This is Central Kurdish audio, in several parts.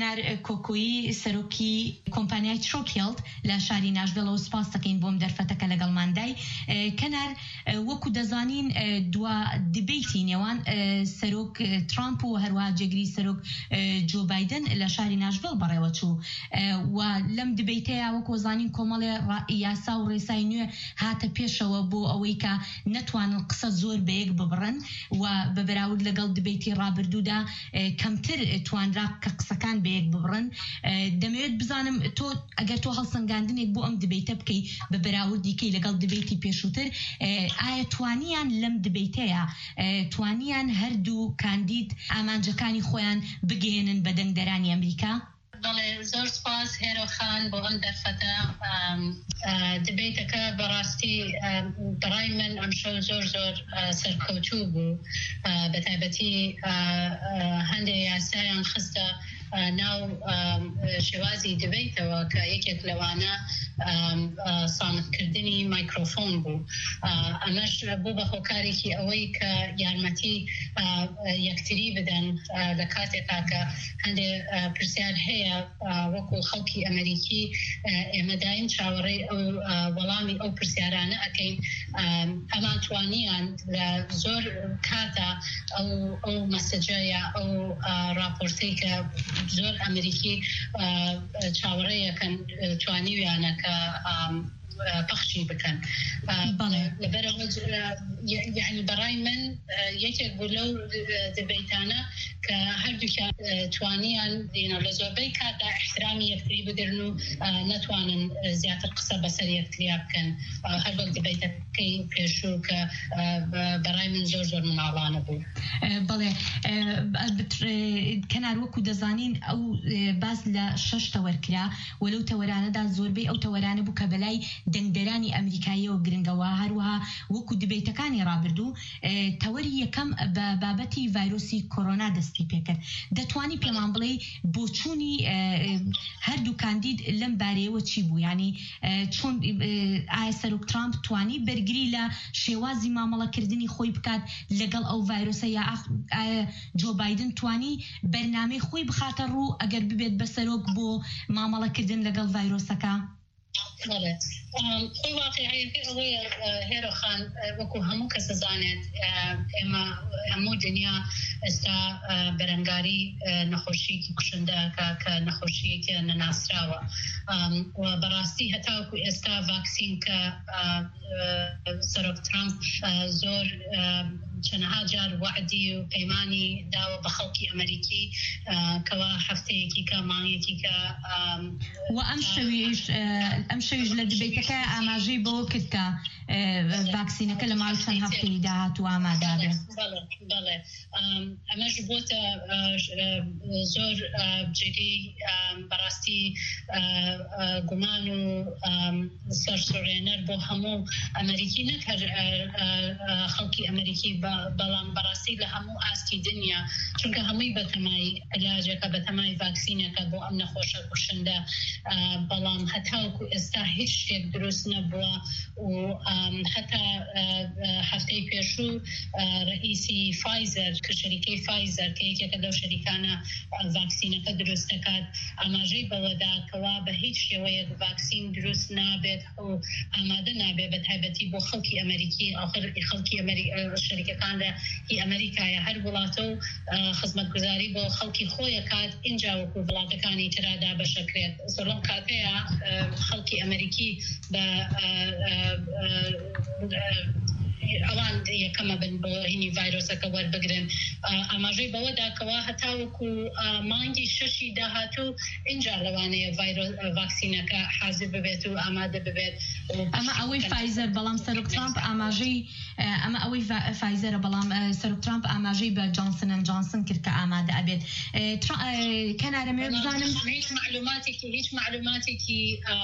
کەنار کۆکۆیی سەرۆکی کۆمپانیای ترۆکیلد لە شاری ناشڤیلەوە سپاس دەکەین بۆم دەرفەتەکە لەگەڵماندای. کەنار وەکو دەزانین دوا دبیتی نێوان سەرۆک ترامپ و هەروەها جێگیری سەرۆک جو بایدن لە شاری ناشڤیل بەڕێوە چوو و لەم دبیتەیە وەکو زانین کۆمەڵێ یاسا و ڕێسای نوێ هاتە پێشەوە بۆ ئەوەی کە نەتوانن قسە زۆر بەیەک ببڕن و بە بەراورد لەگەڵ دبیتی ڕابردوودا کەمتر توانرا کە قسەکان بەیەک ببڕن. دەمەوێت بزانم تۆ ئەگەر تۆ هەڵسەنگاندنێک بۆ ئەم دبیتە بکەی بە بەراوردیکەی لەگەڵ دبیتی پێشووتر، ئایا توانیان لەم دبیتەیە توانیان هەردوو کاندید ئامانجەکانی خۆیان بگێنن بە دەنگدەرانی ئەمریکا؟ بەڵێ زۆر سپاس هێرۆخان بۆ ئەم دەرفەتە. دبیتەکە بەڕاستی بەڕای من ئەم شەو زۆر سەرکەوتوو بوو، بە تایبەتی هەندێک یاسایان خستە ناو شێوازی دبیتەوە کە یەکێک لەوانە سامتکردنی مایکرۆفۆن بوو. ئەمەش بوو بە هۆکارێکی ئەوەی کە یارمەتی یەکتری بدەن لە کاتێکا کە هەندێک پرسیار هەیە وەکو خەڵکی ئەمریکی ئێمە دایم چاوەڕێی ئەو وەڵامی ئەو پرسیارانە ئەکەین. ئەمان توانیان لە زۆر کاتە ئەو مەسەجەیە ئەو راپۆرتەی کە زۆر ئەمریکی چاوەڕێیەکەن توانیویانە کە پەخشی بکەن. لەبەرەوە یعنی بەڕای من یەکێک بوو لەو دبیتانە کە هەردووکیان توانیان لە زۆربەی کاتدا احترامی یەکتری بدرن و نەتوانن زیاتر قسە بەسەر یەکتریا بکەن. هەر وەک دبیتەکەی پێشوو کە بەڕای من زۆر مناڵانە بوو. بەڵێ کەنار وەکو دەزانین ئەو باز لە 6 تەوەرکرا و لەو تەوەرانەدا زۆربەی ئەو تەوەرانە بوو کە بەلای دەنگدەرانی ئەمریکاییەوە گرنگەوە. هەروەها وەکو دبیتەکانی ڕابردوو تەوەری یەکەم بە بابەتی ڤایرۆسی کۆرۆنا دەستی پێکرد. دەتوانی پێمان بڵێ بۆچوونی هەردوو کاندید لەم بارەیەوە چی بوو؟ ینی چۆن ئایا سەرۆک ترامپ توانی بەرگری لە شێوازی مامەڵەکردنی خۆی بکات لەگەڵ ئەو ڤایرۆسە، یا ئایا جۆ بایدن توانی بەرنامەی خۆی بخاتە ڕوو ئەگەر ببێت بە سەرۆک بۆ مامەڵەکردن لەگەڵ ڤایرۆسەکە؟ خۆی واقعیەکە ئەوەیە هێرۆخان وەکو هەموو کەس دەزانێت ئێمە هەموو دنیا ئێستا بەرەنگاری نەخۆشیەکی کوشندەکە کە نەخۆشیەکە نەناسراوە و بەڕاستی هەتاوەکو ئێستا ڤاکسین کە سەرۆک ترامپ زۆر چەندها جار وعدی و پەیمانی داوە بە خەڵکی ئەمریکی کەوا هەفتەیەکی کە مانگێکی کە و ئەم شەویش لە دبیتەکە ئاماژەی بەوە کرد کە ڤاکسینەکە لە ماڵ چەند هەفتەی داهات و ئامادا بێت. بەڵێ ئەمەش بۆتە زۆر جێگەی بەڕاستی گومان و سەرسوڕێنەر بۆ هەموو ئەمریکی، نەک خەڵکی ئەمریکی بەڵام بەڕاستی لە هەموو ئاستی دنیا، چونکە هەمووی بەتەمای علاجەکە بەتەمای ڤاکسینەکە بۆ ئەم نەخۆشە کوشندە، بەڵام هەتاوەکو ئێستا هیچ شتێک دروست نەبووە و حتا هەفتەی پێشوو ڕئیسی فایزەر کە شەریکەی فایزەر کە یەکێکە لەو شەریکانە ڤاکسینەکە دروست دەکات ئاماژەی بەوەدا کەوا بە هیچ شێوەیەک ڤاکسین دروست نابێت و ئامادە نابێت بە تایبەتی بۆ خەڵکی ئەمریکی. ئاخر خەڵکی شەریکەکان لە ئەمریکایە هەر وڵاتە و خزمەتگوزاری بۆ خەڵکی خۆیە کات اینجا وەکو وڵاتەکانی ترادا بەشەکرێت. زۆر کاتەیە خەڵکی ئەمریکی بە ئەوان یەکەمە بن بۆ هینی ڤایرۆسەکە وەربگرن. ئاماژەی بەوەدا کەوا هەتاوەکو مانگی 6 داهاتوو اینجا لەوانەیە ڤاکسینەکە حازر ببێت و ئامادە ببێت. ئەمە ئەوەی فایزەر، بەڵام سەرۆک ترامپ ئاماژەی ئەمە ئەوەی فایزەرە، بەڵام سەرۆک ترامپ ئاماژەی بە جانسن ئەند جانسن کرد کە ئامادە ئەبێت. کەنارەمێ بزانم هیچ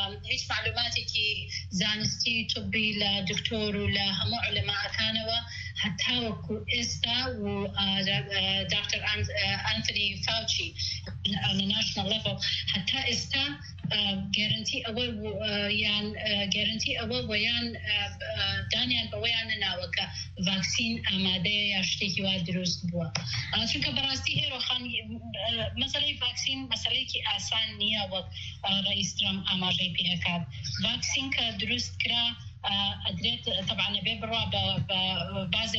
معلوماتێکی زانستی توبی لە دکتۆر و لە هەموو علەماەکانەوە حتى وكو إستا و دكتور أنتوني فاوتشي on a national level حتى إستا guarantee أول يعني guarantee أول ويان دانيان بويان ناوكا vaccine آماده يشتكي ودروس بوا چون که براستی هیرو خان مسئله vaccine مسئله کی آسان نیه و رئیس ترامپ آماده پیکرد vaccine که درست کرا أدريت طبعا بيبرا ببعض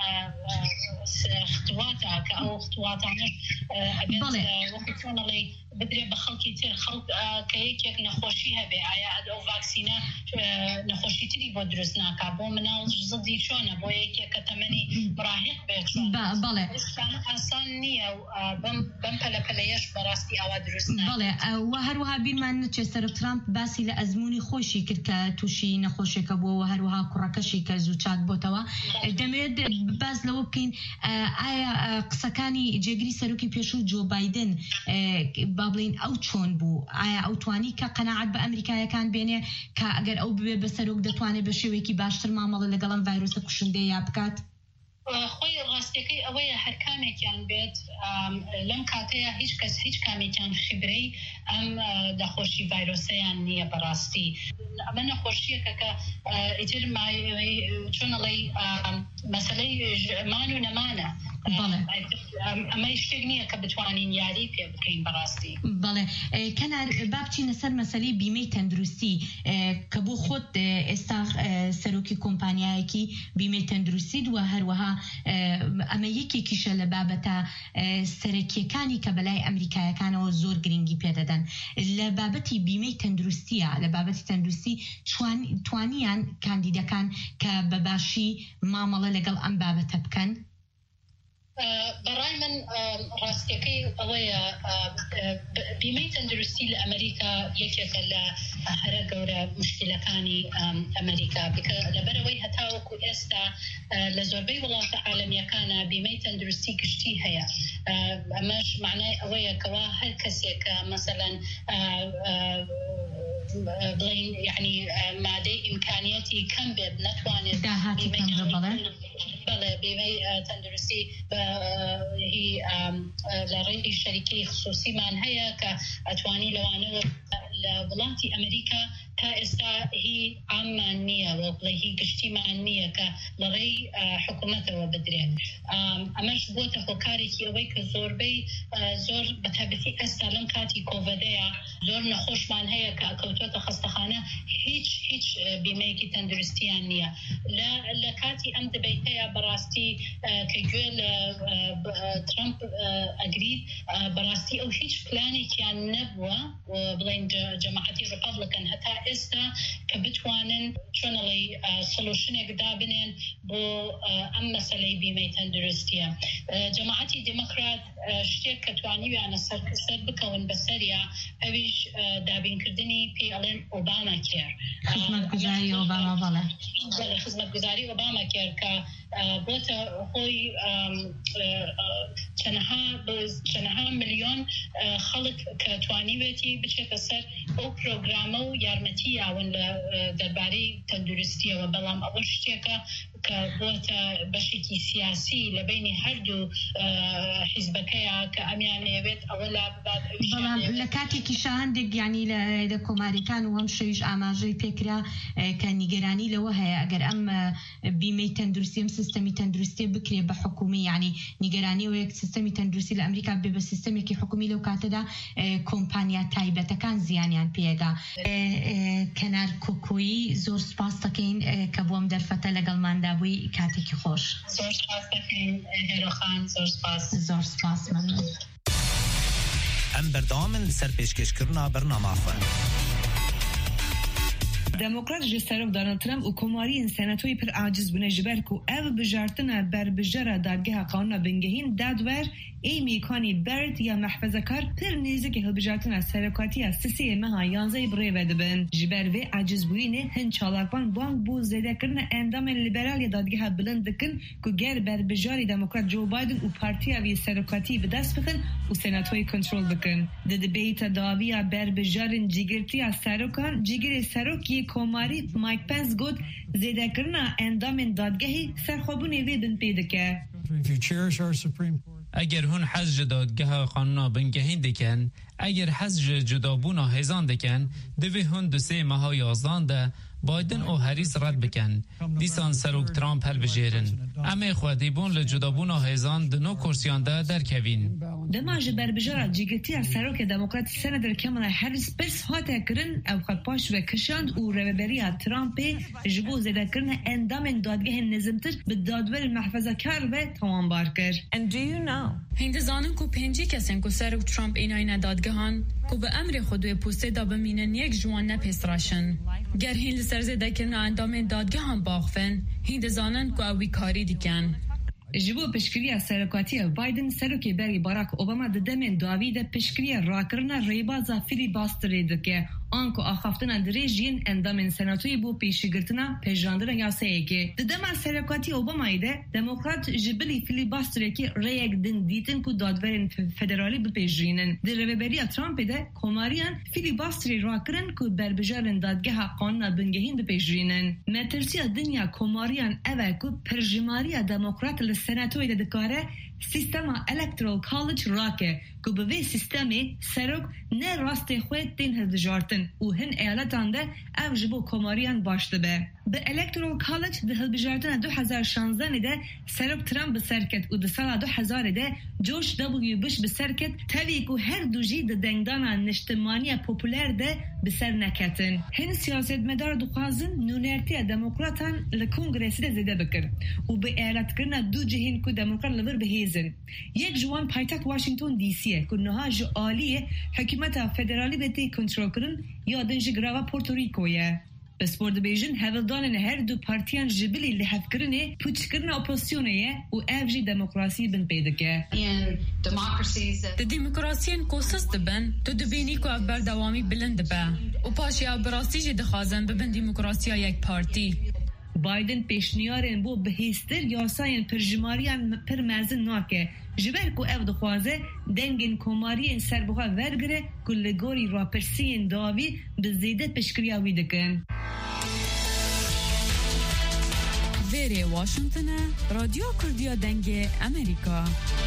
خطواتها كأو خطواتها أبيت وقتنا لي بدري بخلقي تر خلق كيك نخوشيها بعيا أو فاكسينا نخوشي تري بدرسنا كابو منال جزدي شونا بويك كتمني مراهق بيتشون بالله آسان نیه بم پلپلیش براستی آوا درسنا بالله وهروها بين ما نتشستر ترامپ باسی لأزمونی خوشی کرد که توشی نخوشی که بو وهروها کرکشی که زوجات بوتوا دمید باز لو بکن آیا قسکانی جگری سروکی پیشو جو بایدن بابلين أو تشون بو أو تواني كقناعة بأمريكا كان بينه كأجر أو بسروق دتواني بشويكي باشتر معاملة لقلم فيروس كشندي يابكات خوي راستيكي أويا هركامي كان بيت لم كاتيا هيج كامي كان خبري دخوشي فيروسيان نية براستي من خوشية كا إجر ما شون لي مسألة مانو نمانة أما يشتغني كبتوانين ياري في بكين براستي. بله كان بابتي نسر مسألة بيمي تندرسي كبو خود سروكي كومبانيا كي بيمي تندرسي دو هروها أما يكي كيش لبابتا سركي كاني كبلاي أمريكا كانوا زور جرينجي بيدادن لبابتي بيمي تندرسية لبابتي تندرسي توانيان كانديدا كان كبباشي معاملة لقل أم بابتا بكن برای من راستیکی اویا بیمه تندرستی لامریکا یکی کلا هر جور مشکلاتانی امریکا بک لبروی هتا و کوستا لزربی ولات عالمی کانا بیمه تندرستی کشتی هیا مش معنی اویا کوا هر کسی که مثلا بلين يعني مادة إمكانياتي كم بنتواني بله بيمي تندرسي هي لرأي الشركة خصوصي من هي كأتواني لو أنا لولاتي أمريكا كاستا هي عمانية وهي اجتماعية كلغي حكومته وبدري أمش بوته خكاري أويك زوربي زور بتهبتي استلم كاتي كوفيديا زور نخوش من هي كأكوتوت خستخانة هيج بيميكي تندرستيانية لا كاتي أمد بيتها براستي كجول ترامب أجريد براستي أو هيج بلاني كان نبوة وبلين جماعتي ريبابليكان هتا استا كبتوانن شونلي سولوشن قدابنن بو ام مسألة بيمي تندرستيا جماعتي ديمقراط شتيك كتواني وانا سر بكون بسريا اويش دابين كردني بي الين اوباما كير خدمت گزاری اوباما بله خدمت گزاری اوباما كير ك بوتا هوي چنها مليون خلق كتواني بيتي بشكل سر او برنامج يارمتي او درباري تندرستي وبلام اول شتيك كبوتا بشكل سياسي لبين هردو حزبكيا كأمياني بيت اولا بعد بلام لكاتي كيشاندك يعني لكوماريكان وهم شيش اماجي فكره كنيجراني لو هي اگر ام بيمي تندرستي سيستمي تندرستي بكري بحكومي يعني نيجراني ويك سيستمي تندرستي لامريكا بسيستمي كي حكومي لو كاتدا كومبانيا تايبه كان زيان يعني بيغا كنار كوكوي زور سپاس تكين كبوم درفته لقل ماندابوي كاتيكي خوش زور سپاس تكين هيرو خان زور سپاس ممنون ام بردامن سر پیشکش کرنا برنامه خواه دموکرات جسرف دونالد ترامپ و کماری سناتوی پر عاجز بونه جبرکو او بجارتنا بر بجرا دادگاه قانون بنگهین دادور ایمی کانی برد یا محفظه کار پر نیزه که بجارتنا سرکاتی از سسی مها 11 بره ودبن جبر و عاجز بوینه هن چالاکبان بانک بو زیده کرن اندام لیبرال دادگاه بلند دکن که گر بر بجاری دموکرات جو بایدن و پارتی اوی سرکاتی به دست بخن و سناتوی کنترل بکن. د دبیت داویا بر بجارن جیگرتی از سرکان جیگر سرکی سروکی کوماری مایک پنس گفت زیده کرنا اندام دادگاهی سرخوابونی وی بن پیدکه. اگر هون حز دادگاه قانونا بنگهین دکن، اگر حز جدابونا هزان دکن، دوی هون 2 ماه 11 ده بایدن او هریس رد بکن. دیسان سروک ترامپ هل بجیرن. اما خودی بون لجدابونا هزان دنو کرسیان ده در کوین. دماج بربجارا جیگتی سروک دموکرات سندر کمالا هریس بس هاته کرن او خد پاش و کشاند او رهبری ترامپ جبو زده کرن اندام دادگاه نظمتر به دادور محفظه کار و توانبار کر. And do you know هندزانن کو 5 کسین کو سروک ترامپ اینای دادگاهان کو به امر خودوی پوسته دا بمینن یک جوان نپیستراشن. گر هند سرزده کرن اندام دادگاهان باغفن هندزانن کو اوی کاری دیکن. جبو پشکری سرکاتی بایدن سروکی بری باراک اوباما ددمن داوید پشکری راکرنا ریبازا فیلی باستری دکه آنکو آخافتنا دریجین اندام سناتوی بو پیشگرتنا پیجاندن یاسه که ددمان سرکاتی اوبامایی ده دموکرات جبلی فیلی باستری که ریگ دن دیتن کو دادورن فدرالی بپیجینن در رهبری ترامپ ده کماریان فیلی باستری راکرن کو بربجارن دادگاه قانون بنگهین بپیجینن مترسیا دنیا کماریان اوه کو پرجماری دموکرات سناتوی ده دکاره سیستما الکترال کالج راکه که به وی سیستمی سروک نه راست خود دین هلبجارتن و هن ایالتان ده او جبو کماریان باشده به الکترال کالج ده هلبجارتن 2016 ده سروک ترامپ بسرکت و ده سال 2000 ده جورج دبلیو بوش بسرکت تاوی که هر دو جی ده دنگدان نشتمانی پوپولر ده بسر نکتن هن سیاست مدار دخوازن نونرتی دموکراتان لکنگرسی ده زیده بکر و به ایالت کرنا دو جهین که دموکرات لور بهیزن یک جوان پایتخت واشنگتن دی سی که نها جو عالیه حکومت فدرالی بهتی کنترل کرن یا دنج گراوا پورتوریکویه بسپورد بیژن هولدان هر دو پارتیان جبلی لحف کرنه پوچ کرنه اپوزیسیونه و افجی دموکراسی بن پیدکه د دموکراسیین کوسس دبن تو دبینی کو اف بردوامی بلند به و پاشی او براستی جی دخوازن ببن دموکراسیا یک پارتی بایدن پیشنیارن بو بهیستر یاساین پرجماریان پر مرزن ناکه جبر کو اف دخوازه دنگن کماری سربخوا ورگره کلگوری راپرسین داوی بزیده پشکریاوی دکن ویری واشنگتن رادیو کردیا دنگ امریکا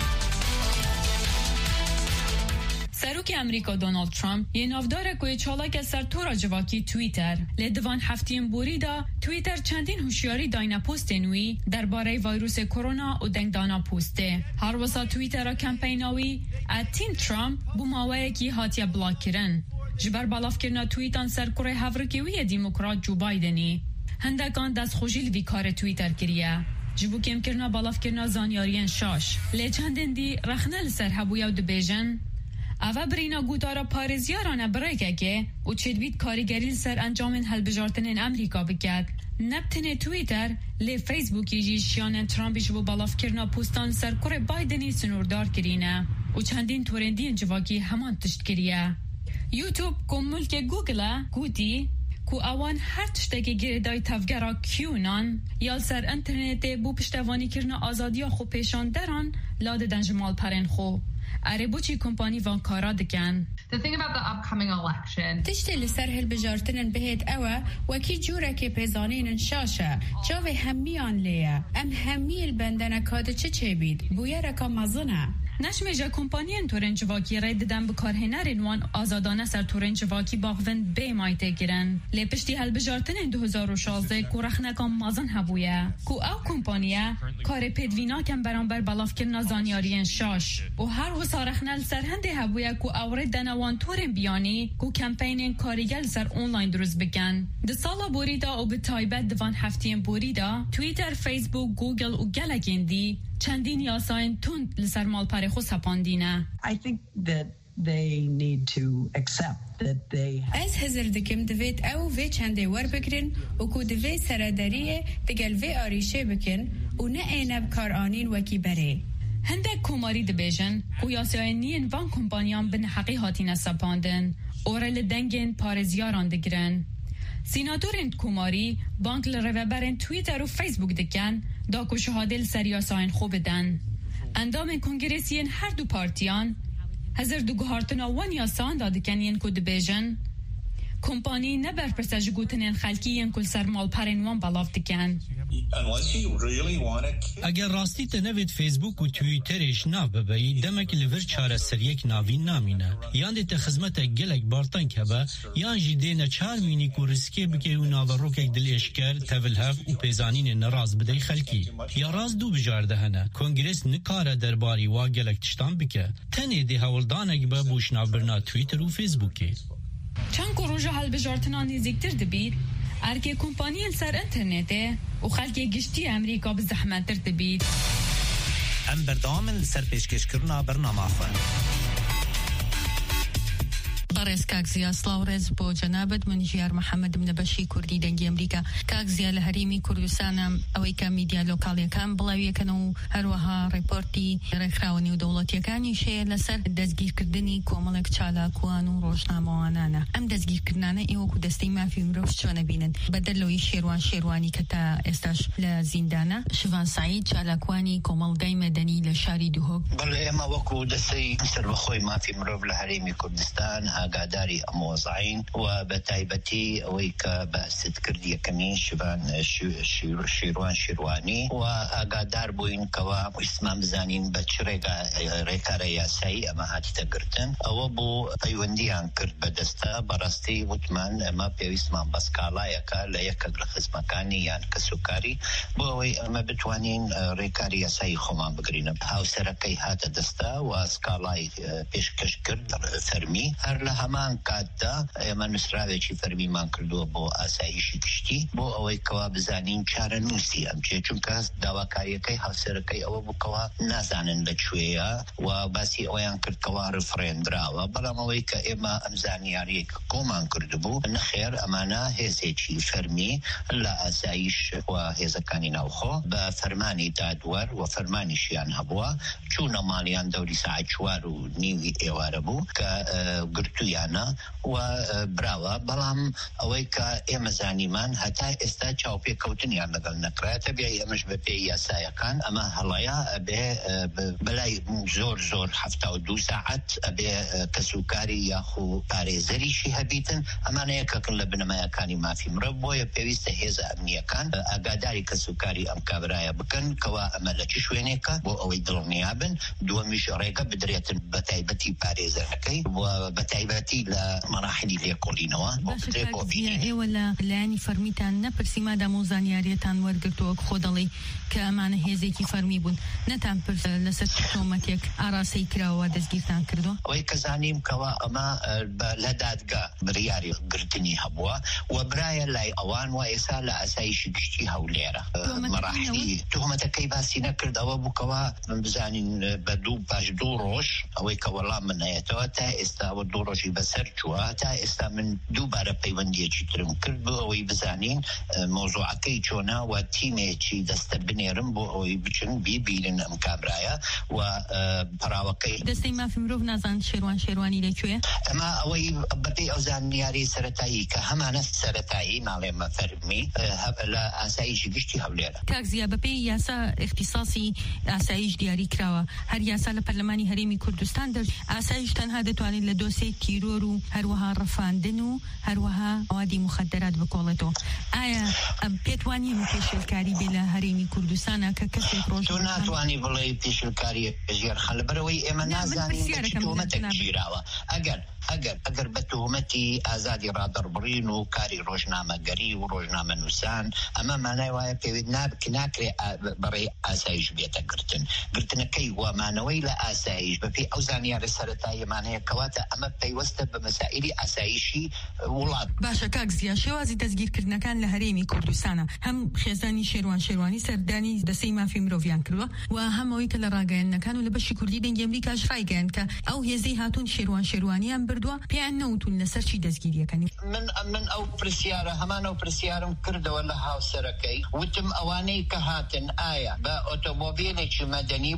سروک امریکا دونالد ترامپ یه نافداره که چالاک سر تورا جواکی تویتر لدوان هفتیم بوریدا تویتر چندین هوشیاری داینا پوست نوی درباره ویروس کرونا و دنگدانا پوسته هر وسا تویتر کمپیناوی اتین ترامپ بوماوه کی هاتیا بلاک کرن جبر بالاف کرنا تویتان سر کره هفرکیوی دیموکرات جو بایدنی هندگان دست خوشیل وی کار تویتر کریه جبو کم کرنا بالاف کرنا زانیارین شاش لیچندن دی رخنل سر هبویا دو بیجن اوه برینا گودارا پارزیارانه برایگه که او چدوید کاریگریل سر انجام هلبجارتن امریکا بکد نبتن تویتر لی فیسبوکی جیشیان ترامپیش بو بالاف کرنا پوستان سر کره بایدنی سنوردار کرینه او چندین تورندین جواکی همان تشت کریه یوتیوب کم ملک گوگل گوتی کو اوان هر تشتگی گردای تفگرا کیونان یا سر انترنت بو پشتوانی کرنا آزادیا خو پیشان دران لاده دنجمال پرن خو اره بوچی کمپانی وان کارا دکن. The thing about the upcoming election. تشتی لسر هل بجارتنن بهت اوه وکی جوره که پیزانین شاشه جاوه همیان لیه ام همی البندنه کاده چه بید بویه رکا مزنه نشمیجا کمپانیان تورنج واکی رای دادن به کارهنرین وان آزادانه سر تورنج واکی باغون به مایته گیرن لی پشتی هل بجارتن 2016 کو رخنکان مازن هبویه کو او کمپانیه کار پیدوینا کم برانبر بلاف کرنا زانیارین شاش و هر و سارخنل سر هنده هبویه کو اورد دنوان تورن بیانی کو کمپینین کاریگل سر اونلاین دروز بگن ده سالا بوریدا و به تایبت دوان هفتیم بوریدا تویتر، فیسبوک، گوگل و گلگندی چندین یاساین تند لسر مال پاره خود سپاندینه. I think that they need to accept that they از هزر دکم دوید او وی چنده ور بگرن و کو دوی سرداریه دگل وی آریشه بکن و نه اینب کار آنین وکی بره. هندک کماری دبیجن و یاساین نین وان کمپانیان بن حقی هاتین سپاندن اورل دنگین پارزیاران دگرن. سیناتورین کماری بانک لروبرین تویتر و فیسبوک دکن دا کو شهاده سریاساین خوب دن. اندام کنگرسین هر دو پارتیان هزار دو گهارتنا وان یاسان دادکنین کد بیجن کمپانی نبر پرسج گوتنین خلکی کل سر مال پرینوان بلاف دکن. اگر راستی تنوید فیسبوک و توییترش ناو ببایی دمک لور چاره سریک ناوی نامینه یان دیت خدمت گلک بارتن کبا یان جدین چار مینی کو ریسکی بکی و ناوروک دل اشکر تولهف و پیزانین نراز بدی خلکی یا راز دو بجارده هنه کنگرس نکاره درباری وا گلک تشتان بکه تنه دی هولدانک با بوشنا برنا توییتر و فیسبوکی چند کروژه حل بجارتنا نزیکتر دبید ارکه کمپانی سر انترنته و خلکی گشتی امریکا به زحمت در دبید ام بردامن سر پیشکش کرنا برنامه خواه بارس كاكزيا سلاورز بو جنابت من جيار محمد من بشي كردي دنجي أمريكا كاكزيا لهريمي كردستان أويكا ميديا لوكاليا كان بلاوية كانوا هروها ريبورتي ريخراوني ودولتي كان شيء لسر دزگير كردني كومالك چالا كوانو روشنا موانانا أم دزگير كردنانا إيو كدستي ما في مروف شوانا بينن بدلو شيرواني كتا استاش لزيندانا شفان سعيد چالا كواني كومال غاي مدني لشاري دوهوك بل إما وكو دستي مستر بخوي ما في مروف لهريمي كردستان قاداري موظعين وبتايبتي ويكا بأسد كردية كمين شبان شيروان شيرواني وقادار بوين كوا اسمام زانين بچريقا ريكا رياسي اما هاتي تقرتن او بو ايونديان كرد بدستا براستي وطمان اما بيو اسمام بسكالا يكا ليكا لخزمكاني يعني كسوكاري بوي اما بتوانين ريكا رياسي خمان بقرين هاو سركي هاتا دستا وسكالاي بيشكش كرد فرمي هر همان کاتا من مسراوی چی فرمی من کردو بو آسایشی کشتی بو اوی کوا بزانین چاره نوسی هم چه چون که دواکاری که حسرکی او بو کوا نزانن بچویا و باسی اویان کرد کوا رفرین دراوا بلام اوی که اما امزانیاری که کومان کرد بو نخیر امانا هزی چی فرمی لا آسایش و هزکانی نوخو با فرمانی دادور و فرمانی شیان هبوا چون مالیان دوری ساعت چوار و نیوی ایوار بو که گرتویانا و براوا بلام اوی که امزانیمان حتی استا چاوپی کوتنیان لگل نکرات بیای امش بپی یاسایکان اما هلایا به بلای زور 72 ساعت به کسوکاری یا خو پارێزەری شی هەبیتن ئەمانەیە کە کن لە بنەمایەکانی مافی مرۆڤ بۆیە پێویستە هێزە ئەمنیەکان ئاگاداری کەسوکاری ئەم کابرایە بکەن کەوا ئەمە لە چ شوێنێکە بۆ ئەوەی دڵنیا بن دووەمیش ڕێگە بدرێتن بە تایبەتی پارێزەرەکەی و بە تایبەتی لە مەراحلی لێکۆڵینەوە بۆ بدرێت بۆ بینێ ئێوە لە لایانی فەرمیتان نەپرسی مادام و زانیاریەتان وەرگرتووە خۆ دەڵێ کە ئەمانە هێزێکی فەرمی بوون نەتان پرس لەسەر تۆمەتێک ئاراسی کراوە دەستگیرتان کردو ئەوەی کە زانیم کەوا ئەمە لە دادگا بڕیاری گرتنی هەبووە و برایە لای ئەوان و ئێستا لە ئاسایشی گشتی هەولێرە مەراحلی تۆمەتەکەی باسی نەکردەوە بووکەوە بزانین بە پاش دوو ڕۆژ ئەوەی کە وەڵام من نایەتەوە تا ئێستا ئەوە دوو ڕۆژی بەسەر چووە تا ئێستا من دووبارە پەیوەندیەکی ترم کرد بۆ ئەوەی بزانین مۆزوعەکەی چۆنە و تیمێکی دەستە بنێرم بۆ ئەوەی بچن بیبینن ئەم کابرایە و پەراوەکەی دەستەی مافی مرۆڤ نازان شێروانی لەکوێ ئەمە ئەوەی بەپێی ئەو زانیاری سەرەتایی کە هەمانە سەرەتایی ناڵێمە فەرمی لە ئاسایشی گشتی هەولێرە کاکزیا بەپێی یاسا اختصاصی ئاسایش دیاری کراوە هەر یاسا لە پەرلەمانی هەرێمی کوردستان ئاسایش تەنها دەتوانێت لە دۆسێ تیرۆر و هەروەها ڕەفاندن و هەروەها موادی مخدرات بکۆڵێتەوە ئایا پێتوانین پێشێلکاری بێ لە هەرێمی کوردستانە کە کەسێک ڕۆژ تۆ ناتوانی بڵێ پێشێلکاری ژێر خەل لەبەرەوەی ئێمە نازانین چ تۆمەتێک گیراوە ئەگەر بە تۆمەتی ئازادی ڕادەربڕین و کاری ڕۆژنامەگەری و ڕۆژنامە نووسان ئەمە مانای وایە پێویست ناکرێ بەڕێ ئاسایش بێتە گرتنەکەی وامانەوەی لە ئاسایش بەپێی ئەو زانیارە سەرەتاییمانەیە کەواتە ئەمە پەیوەستە بە مەسائیلی ئاسایشی وڵات باشە کاکزیا شێوازی دەستگیرکردنەکان لە هەرێمی کوردستانە هەم خێزانی شێروانی سەردانی دەستەی مافی مرۆڤیان کردووە و هەمەوەی کە لە ڕاگەیەنەکان و لە بەشی کوردی دەنگی ئەمریکاش ڕایگەیاند کە ئەو هێزەی هاتوون شێروانیان بردووە پێیان نەوتون لەسەر چی دەستگیریەکەنی من ئەو پرسیارە هەمان ئەو پرسیارم کردەوە لە هاوسەرەکەی وتم ئەوانەی کە هاتن ئایا بە ئۆتۆمۆبیلێکی مەدەنی بوونیان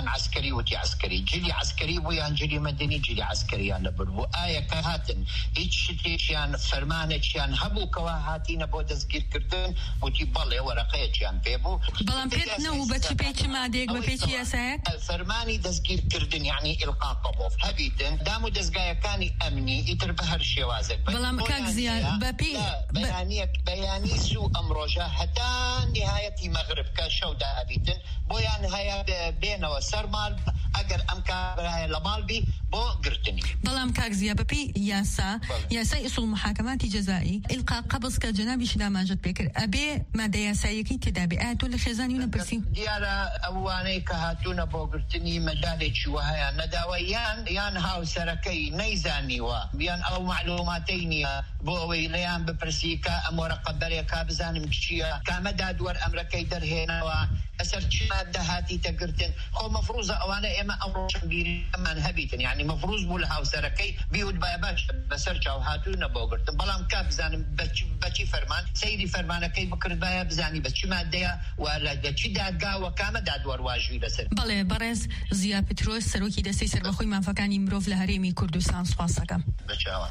عسكري وتي عسكري جلي عسكري ويان جلي مدني جلي عسكري أنا بربو آية كهاتن إيش يعني فرمانة يعني هبو كواهاتين بودز جير كردن وتي بالله ورقة يعني بيبو بلام بيتنا وبتشبيتش ما ديك ببيتش ياساك فرماني دزجير كردن يعني إلقاء قبوف هبيتن دامو دزجايا كاني أمني يتربهر شوازك بلام كاكزيا بابي بياني سو أمروجا حتى نهاية مغرب كشودا أبيتن بويا نهاية بين وسرمال أجر أمكا براي لبالبي بو قرتني بلام كاكزيا بابي ياسا أصول محاكمات جزائي إلقاء قبض كجنابي شدا ما جد بكر أبي ما ديا سايكي تدابئات ولا خزاني ونبرسي ديارا أواني كهاتونا بو قرتني مجالي شوهايا نداويان يان هاو سركي نيزاني ويان أو معلوماتيني بو ويليان ببرسيكا أمور قبريكا بزاني مكشيا كامدا دور أمريكي درهينا وأسر شما دهاتي تقرتن هو مفروضة أوانا إما أمروش بيري أمان هبيتن يعني مفروض بولها وسركي بيود بايباش بسرچا وهاتونا بوغرتن بلام كاب زاني بچي فرمان سيدي فرمانا كي بكر بايا بزاني بچي ماديا ولا دچي دادگا وكامدا دور واجوي بسر بله برز زیا پتروس سروکی دستی سربخوی منفقانی مروف لهرمی کردستان سپاسکم بچاوا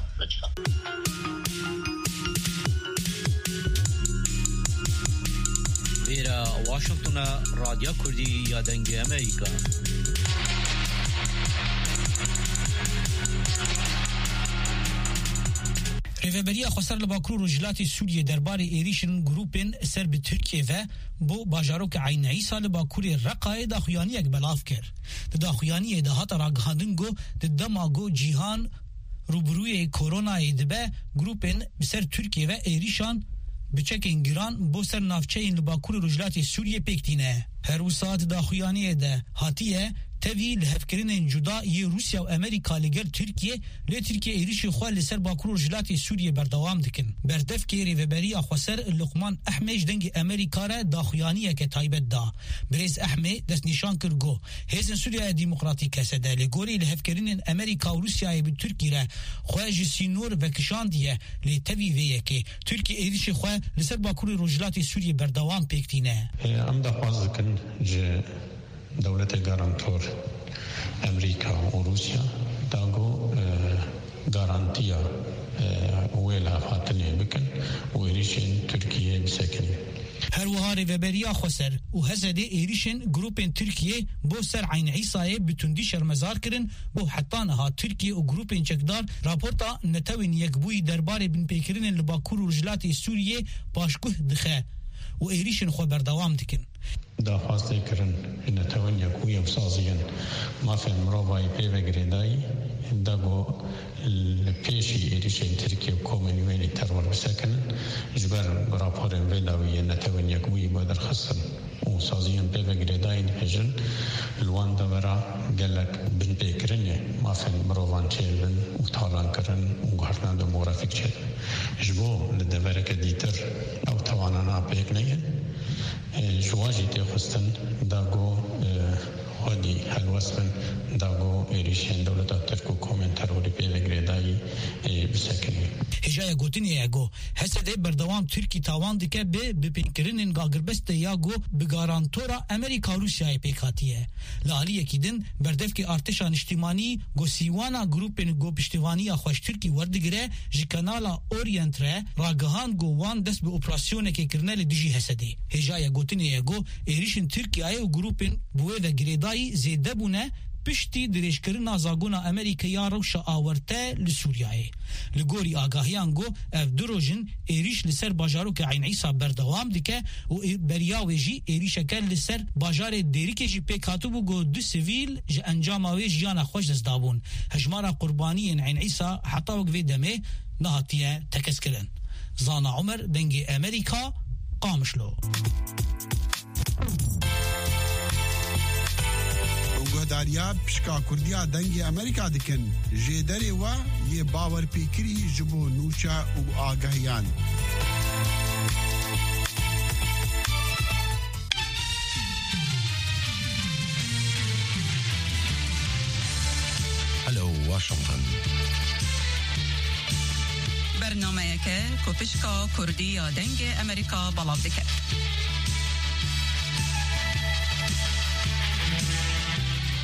ویرا واشنطن رادیو کردی یا دنگ امریکا ریوبریا خسر لباکرو رجلاتی سوریه درباره ایریشن گروپن سر به ترکیه و بو باجاروک عین عیسی لباکوری رقای داخویانی یک بلاف کر داخویانی ده هات راگهاندنگو ده دماغو جیهان روبروی کرونا دبه گروپن سر ترکیه و ایریشان بچکین گران بو سر نافچه این لباکور رجلاتی سوریه پکتینه هر وسات داخویانی ده هاتیه تبي لهفكرين جدا ي روسيا وامريكا لجر تركيا لتركيا ايريش خوال لسر باكرو جلاتي سوريا بردوام دكن بردف كيري وبريا خسر اللقمان احمد دنگ امريكا را داخويانيه كتايبت دا بريز احمد دس نشان كرغو هيزن سوريا ديمقراطيك سدا لغوري لهفكرين امريكا وروسيا بتركيا خواج سينور وكشانديه لتبي ويكي تركيا ايريش خوال لسر باكرو جلاتي سوريا بردوام بيكتينه ام دا فازكن ج دولة گارانتور امریکا و روسیا داغو گارانتیا ویلا فاتنه بکن و ایریشن ترکیه بسکن هر وهاري وبريا خسر وهزدي ايريشن جروبين تركيا بو سر عين عيسى بتندي شرمزار كرن بو حطانها تركيا وجروبين چكدار راپورتا نتوين يكبوي درباري بن بيكرين لباكور ورجلاتي سوريا باشكوه دخه و ايريشن خو بردوام دكن دا فاصله کرن نتوان يكوي بسازين ما في المرابع بيغريداي داغو البيشي ايريشن تركيا كومنويني ترور بسكن جبر رابورن بلاوي نتوان يكوي بدر خسر وسازين بيغريداي نجن الوان دورا قالك بن بيكرن ما في المرابع تشيلن وطالان كرن وغرنا دو مرافق تشيل جبو لدبرك ديتر او توانا بيكنين جواجي تخستن داغو هادي هالوسن داغو ايريشن دولة تركو كومنتار ودي بيغريداي بسكني هجايا گوتني ياغو هسه بردوام تركي تاوان دكه بپنكرين غاغربست ياغو بگارانتورا امريكا روسيا پيكاتيه لاليه كيدن بردفكي ارتشان اجتماعي گوسيوانا گروپن گو پشتواني خوش تركي وردگره ج كانالا اورينتره راگهان گو وان دس به اپراسيون كي كرنل ديجي هسدي هجايا گوتني ياغو ايريشن تركي اي گروپن بوه گريداي زيده بونه پشتی درشکرنا زاگونا امریکا روشا آورته لسوریای لگوری آگاهیان گو اف دروژن ایریش لسر باجارو که عین عیسی بردوام دکه و بریاوی جی ایریش کل لسر باجار دیریک جی پیکاتو بو گو دو سیویل جی انجاماوی جیانا خوش دستابون هجمارا قربانی عین عیسی حتی وقوی دمه نهاتیه تکس کرن زانا عمر دنگ امریکا قامشلو گهداریا پشکا کردیا دنگ امریکا دکن جدری و یه باور پیکری جبو نوچا و آگاهیان هلو واشنطن برنامه که پشکا کردیا دنگ امریکا بلاف دکن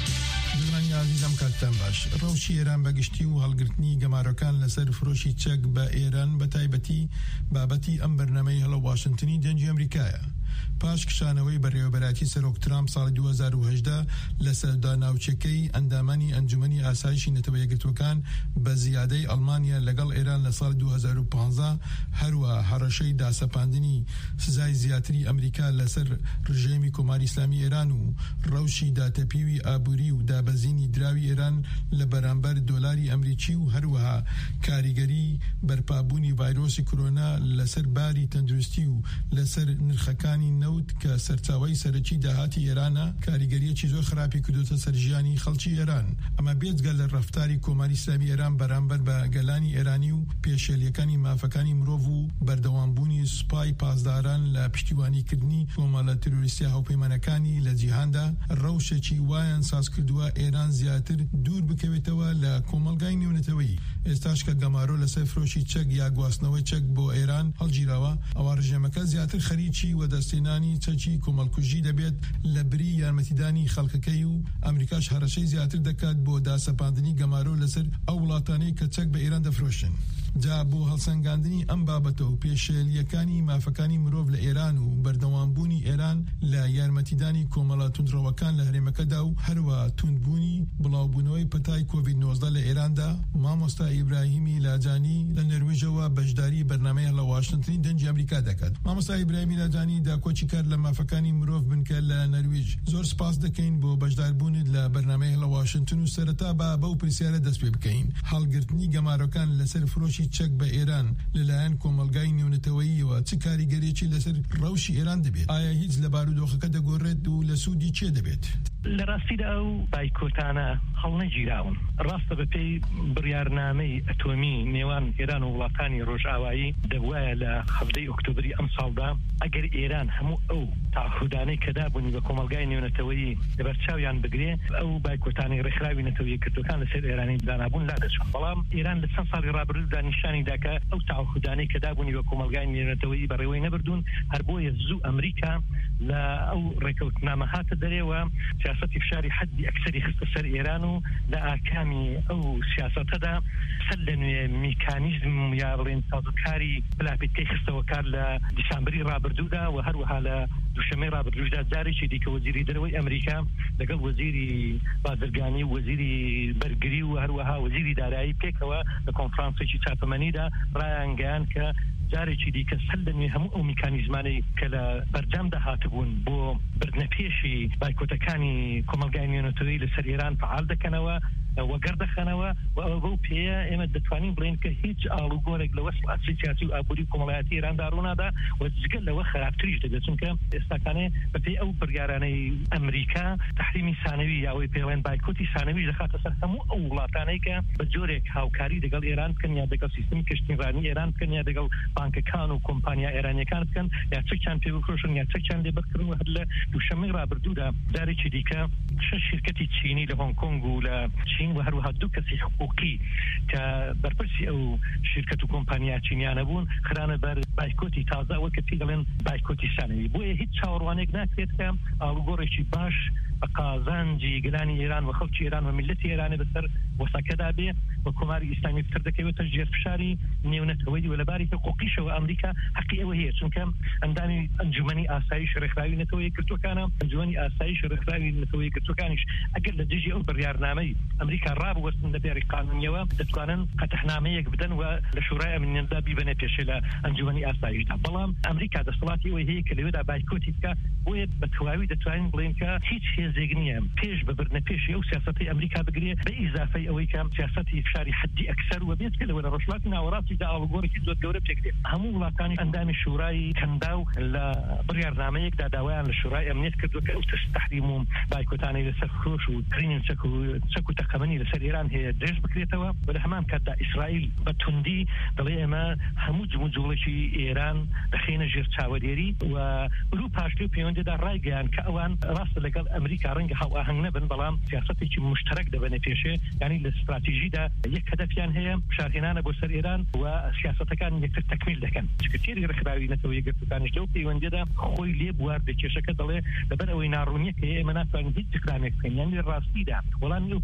کاتتان باش. ڕەوشی ئێران بەگشتی و هەڵگرتنی گەمارەکان لەسەر فرۆشی چەک بە ئێران بە تایبەتی بابەتی ئەم بەرنامەی هەڵە واشنگتنی دەنجی ئەمریکایە. پاش کشانەوەی بەڕێوەبەراتی سەرۆک ترامپ ساڵی 2018 لە سەرداناوچەکەی ئەندامانی ئەنجومەنی ئاسایشی نەتەوە یەکگرتوەکان بە زیادەی ئەڵمانیا لەگەڵ ئێران لە ساڵی 2015 هەروە هەڕەشەی داسەپاندنی سزای زیاتری ئەمریکا لەسەر ڕژێمی کۆماری ئیسلامی ئێران و ڕەوشی داتەپیوی ئابووری و دابەزینی دراوی ئێران لە بەرامبەر دۆلاری ئەمریکی و هەروەها کاریگەری بەرپابوونی ڤایرۆسی کۆرۆنا لەسەر باری تەندروستی و لەسەر نرخەکانی نەوت کە سەرچاوەی سەرەکی داهاتی ئێرانە کاریگەریەکی زۆر خراپی کردوتە سەر ژیانی خەڵکی ئێران. ئەمە بێجگە لە ڕەفتاری کۆماری ئیسلامی ئێران بەرامبەر بە گەلانی ئێرانی و پێشێلیەکانی مافەکانی مرۆڤ و بەردەوامبوونی سوپای پاسداران لە پشتیوانیکردنی کۆمەڵە تروریستی هاوپەیمانەکانی لە جیهاندا ڕەوشێکی وایان ساز کردووە ئێران زیاتر دوور بکەوێتەوە لە کۆمەلگای نێونەتەوەی. ئێستاش کە گەمارۆ لەسەر فرۆشی چەک یا گواستنەوەی چەک بۆ ئێران هەڵگیراوە، ئەوە ڕژێمەکە زیاتر خەریکی وەدەستێنانی چەکی کۆمەڵکوژی دەبێت لە بری یارمەتیدانی خەڵکەکەی و ئەمریکاش هەرەشەی زیاتر دەکات بۆ داسەپاندنی گەمارۆ لەسەر ئەو وڵاتانەی کە چەک بە ئێران دەفرۆشن. جا بۆ هەڵسەنگاندنی ئەم بابەتە و پێشێلیەکانی مافەکانی مرۆڤ لە ئێران و بەردەوامبوونی ئێران لە یارمەتیدانی کۆمەڵە توندڕەوەکان لە هەرێمەکەدا و هەروە توندبوونی بڵاوبوونەوەی پەتای کۆڤید-19 لە ئێراندا، مامۆستا ئیبراهیمی لاجانی لە نەروێژەوە بەشداری بەرنامەیە لە واشنگتنی دەنجی ئەمریکا دەکات. مامۆستا ئیبراهیمی لاجانی داکۆچی کار لە مافەکانی مرۆڤ بنکە لە نەروێژ. زۆر سپاس دەکەین بۆ بەشداربوونت لە بەرنامەیە لە واشنگتن و سەرەتا بەو پرسیارە دەست پێ بکەین. هەڵگرتنی گەمارەکان لەسەر فرۆشی چەک بە ئێران لەلایەن کۆمەلگای نێونەتەوەییەوە چ کاریگەریەکی لەسەر ڕەوشی ئێران دەبێت؟ ئایا هیچ لە بارودۆخەکە دەگۆڕێت و لە سوودی چێ دەبێت؟ لە ڕاستیدا ئەو بایکۆتانە هەڵنەگیراون. ڕاستە بەپێی بڕیارنامەی ئەتۆمی نێوان ئێران و وڵاتانی ڕۆژئاوایی دەبوایە لە هەفتەی ئۆکتۆبری ئەم ساڵدا ئەگەر ئێران هەموو ئەو تاعهودانەی کە دابوونی بە کۆمەلگای نێونەتەوەیی لەبەرچاویان بگرێ، ئەو بایکۆتانی ڕێکخراوی نەتەوە یەکگرتوەکان لەسەر ئێرانی دانابوون لادەچوون. بەڵام ئێران لە چەند ساڵی ڕابردوودا نیشانی داکە ئەو تاعهودانەی کە دابوونی بە کۆمەلگای نێونەتەوەیی بەڕێوەی نەبردوون، هەر بۆیە زوو ئەمریکا لە ئەو ڕێکەوتنامە هاتە دەرێوە سیاسەتی فشاری حدی ئەکسەری خستە سەر ئێران و لە ئاکامی ئەو سیاسەتەدا سەر لە نوێ میکانیزم یا بڵێن سازوکاری پلاپیتکەی خستەوە کار لە دیسامبری ڕابردوودا و هەروەها لە دووشەمەی ڕابردووشدا جارێکی دیکە وەزیری دەرەوەی ئەمریکا لەگەڵ وەزیری بازرگانی و وەزیری بەرگری و هەروەها وەزیری دارایی پێکەوە لە کۆنفرانسێکی چاپەمەنیدا ڕایانگەیان کە جارێکی دیکە سەر لە نوێ هەموو ئەو میکانیزمانەی کە لە بەرجەمدا هاتبوون بۆ بردنەپێشی بایکۆتەکانی کۆمەلگای نێونەتەوەیی لەسەر ئێران فعال دەکەنەوە وەگەر دەخەنەوە و ئەوە بەو پێەیە ئێمە دەتوانین بڵێن کە هیچ ئاڵوگۆرێک لەوە سیاسی سیاسی و ئابووری کۆمەڵایەتی ئێراندا ڕوونادا و جگە لەوە خراپتریش دەبێت، چونکە ئێستاکانێ بەپێی ئەو بڕیارانەی ئەمریکا تەحریمی ثانەوی یاوەی پێڵێن بایکۆتی ثانەوی دەخاتە سەر هەموو ئەو وڵاتانەی کە بە جۆرێک هاوکاری لەگەڵ ئێران بکەن یا لەگەڵ سیستمی کشتیڕانی ئێران بکەن یا لەگەڵ بانکەکان و کۆمپانیا ئێرانیەکان بکەن یا چەکیان پێ بکڕۆشن یا چەکیان لێ بەرکردن. و هەر لە دووشەمەی ڕابردوودا جارێکی دیکە 6 شیرکەتی چینی لە هۆنگ کۆنگ و لە چین و هەروەها 2 کەسی حقوقی کە بەرپرسی ئەو شیرکەت و کۆمپانیا چینیانە بوون خرانە بەر بایکۆتی تازە وەکە پێی دەڵێن بایکۆتی ثانەوی. بۆیە هیچ چاوەڕوانێک ناکرێت کە ئاڵوگۆڕێکی باش بە قازانجی گەلانی ئێران و خەڵکی ئێران و میلەتی ئێرانە بەسەر وەساکەدا بێ و کۆماری ئیسلامی پتر دەکەوێتە ژێرفشاری نێونەتەوەیی و لەباری حقوقیشەوە ئەمریکا حەقی ئەوە هەیە، چونکە ئەندامی ئەنجومەنی ئاسایش ڕێکخراوی نەتەوە یەکگرتوەکانە ئەنجومەنی ئاسایش ڕێکخراوی نەتەوە یەکگرتوەکانیش ئەگەر لە دژی ئەو بڕیارنامەی ئەمریکا ڕابوەستن لە بێری قانونیەوە دەتوانن قەتەحنامەیەک بدەن و لە شورای ئەمنیەتدا بیبەنە پێشێ لە ئەنجومەنی ئاسایشدا. بەڵام ئەمریکا دەسەڵاتی ئەوەی هەیە کە لەوێدا بایکۆتی بکە، بۆیە بە تەواوی دەتوانین بڵێن کە هیچ هێزێک نییە پێش ببردنە پێشی ئەو سیاسەتی ئەمریکا بگرێ بە ئیزافەی ئەوەی کە سیاسەتی فشاری حدی ئەکسەر و بێت کە لەوە لە ڕۆژهەڵاتی ناوەڕاستیدا ئاڵوگۆڕێکی زۆر گەورە پێکرێت. هەموو وڵاتانی ئەندامی شورای کەنداو لە بڕیارنامەیەکدا داوایان لە شورای ئەمنیەت کردووە کە ئەو تەحریم و بایکۆتانەی لەسەر فرۆش و ترینین چەک و تەقەمەنی لەسەر ئێران هەیە درێژ بکرێتەوە و لە هەمان کاتدا ئیسرائیل بە توندی دەڵێ ئێمە هەموو جموجوڵێکی ئێران دەخێنە ژێر چاوەدێری و بلو پاشتی و پەیوەندیدا ڕایگەیان کە ئەوان ڕاستە لەگەڵ ئەمریکا ڕەنگە هاوئاهەنگ نەبن، بەڵام سیاسەتێکی مشترەک دەبنە پێشێ، یعنی لە استراتیژیدا یەک هەدەفیان هەیە شارهێنانە بۆ سەر ئێران و سیاسەتەکان یەکتر تەکمیل دەکەن. سکرتێری ڕێکخراوی نەتەوە یەکگرتوەکانیش لەو پەیوەندیدا خۆی لێ بوارد کێشەکە دەڵێ لەبەر ئەوەی ناڕوونیەکە ئێمە ناتوانین هیچ اقدامێک بکەین، یعنی ڕاستیدا وەڵامی ئەو پرسیارەی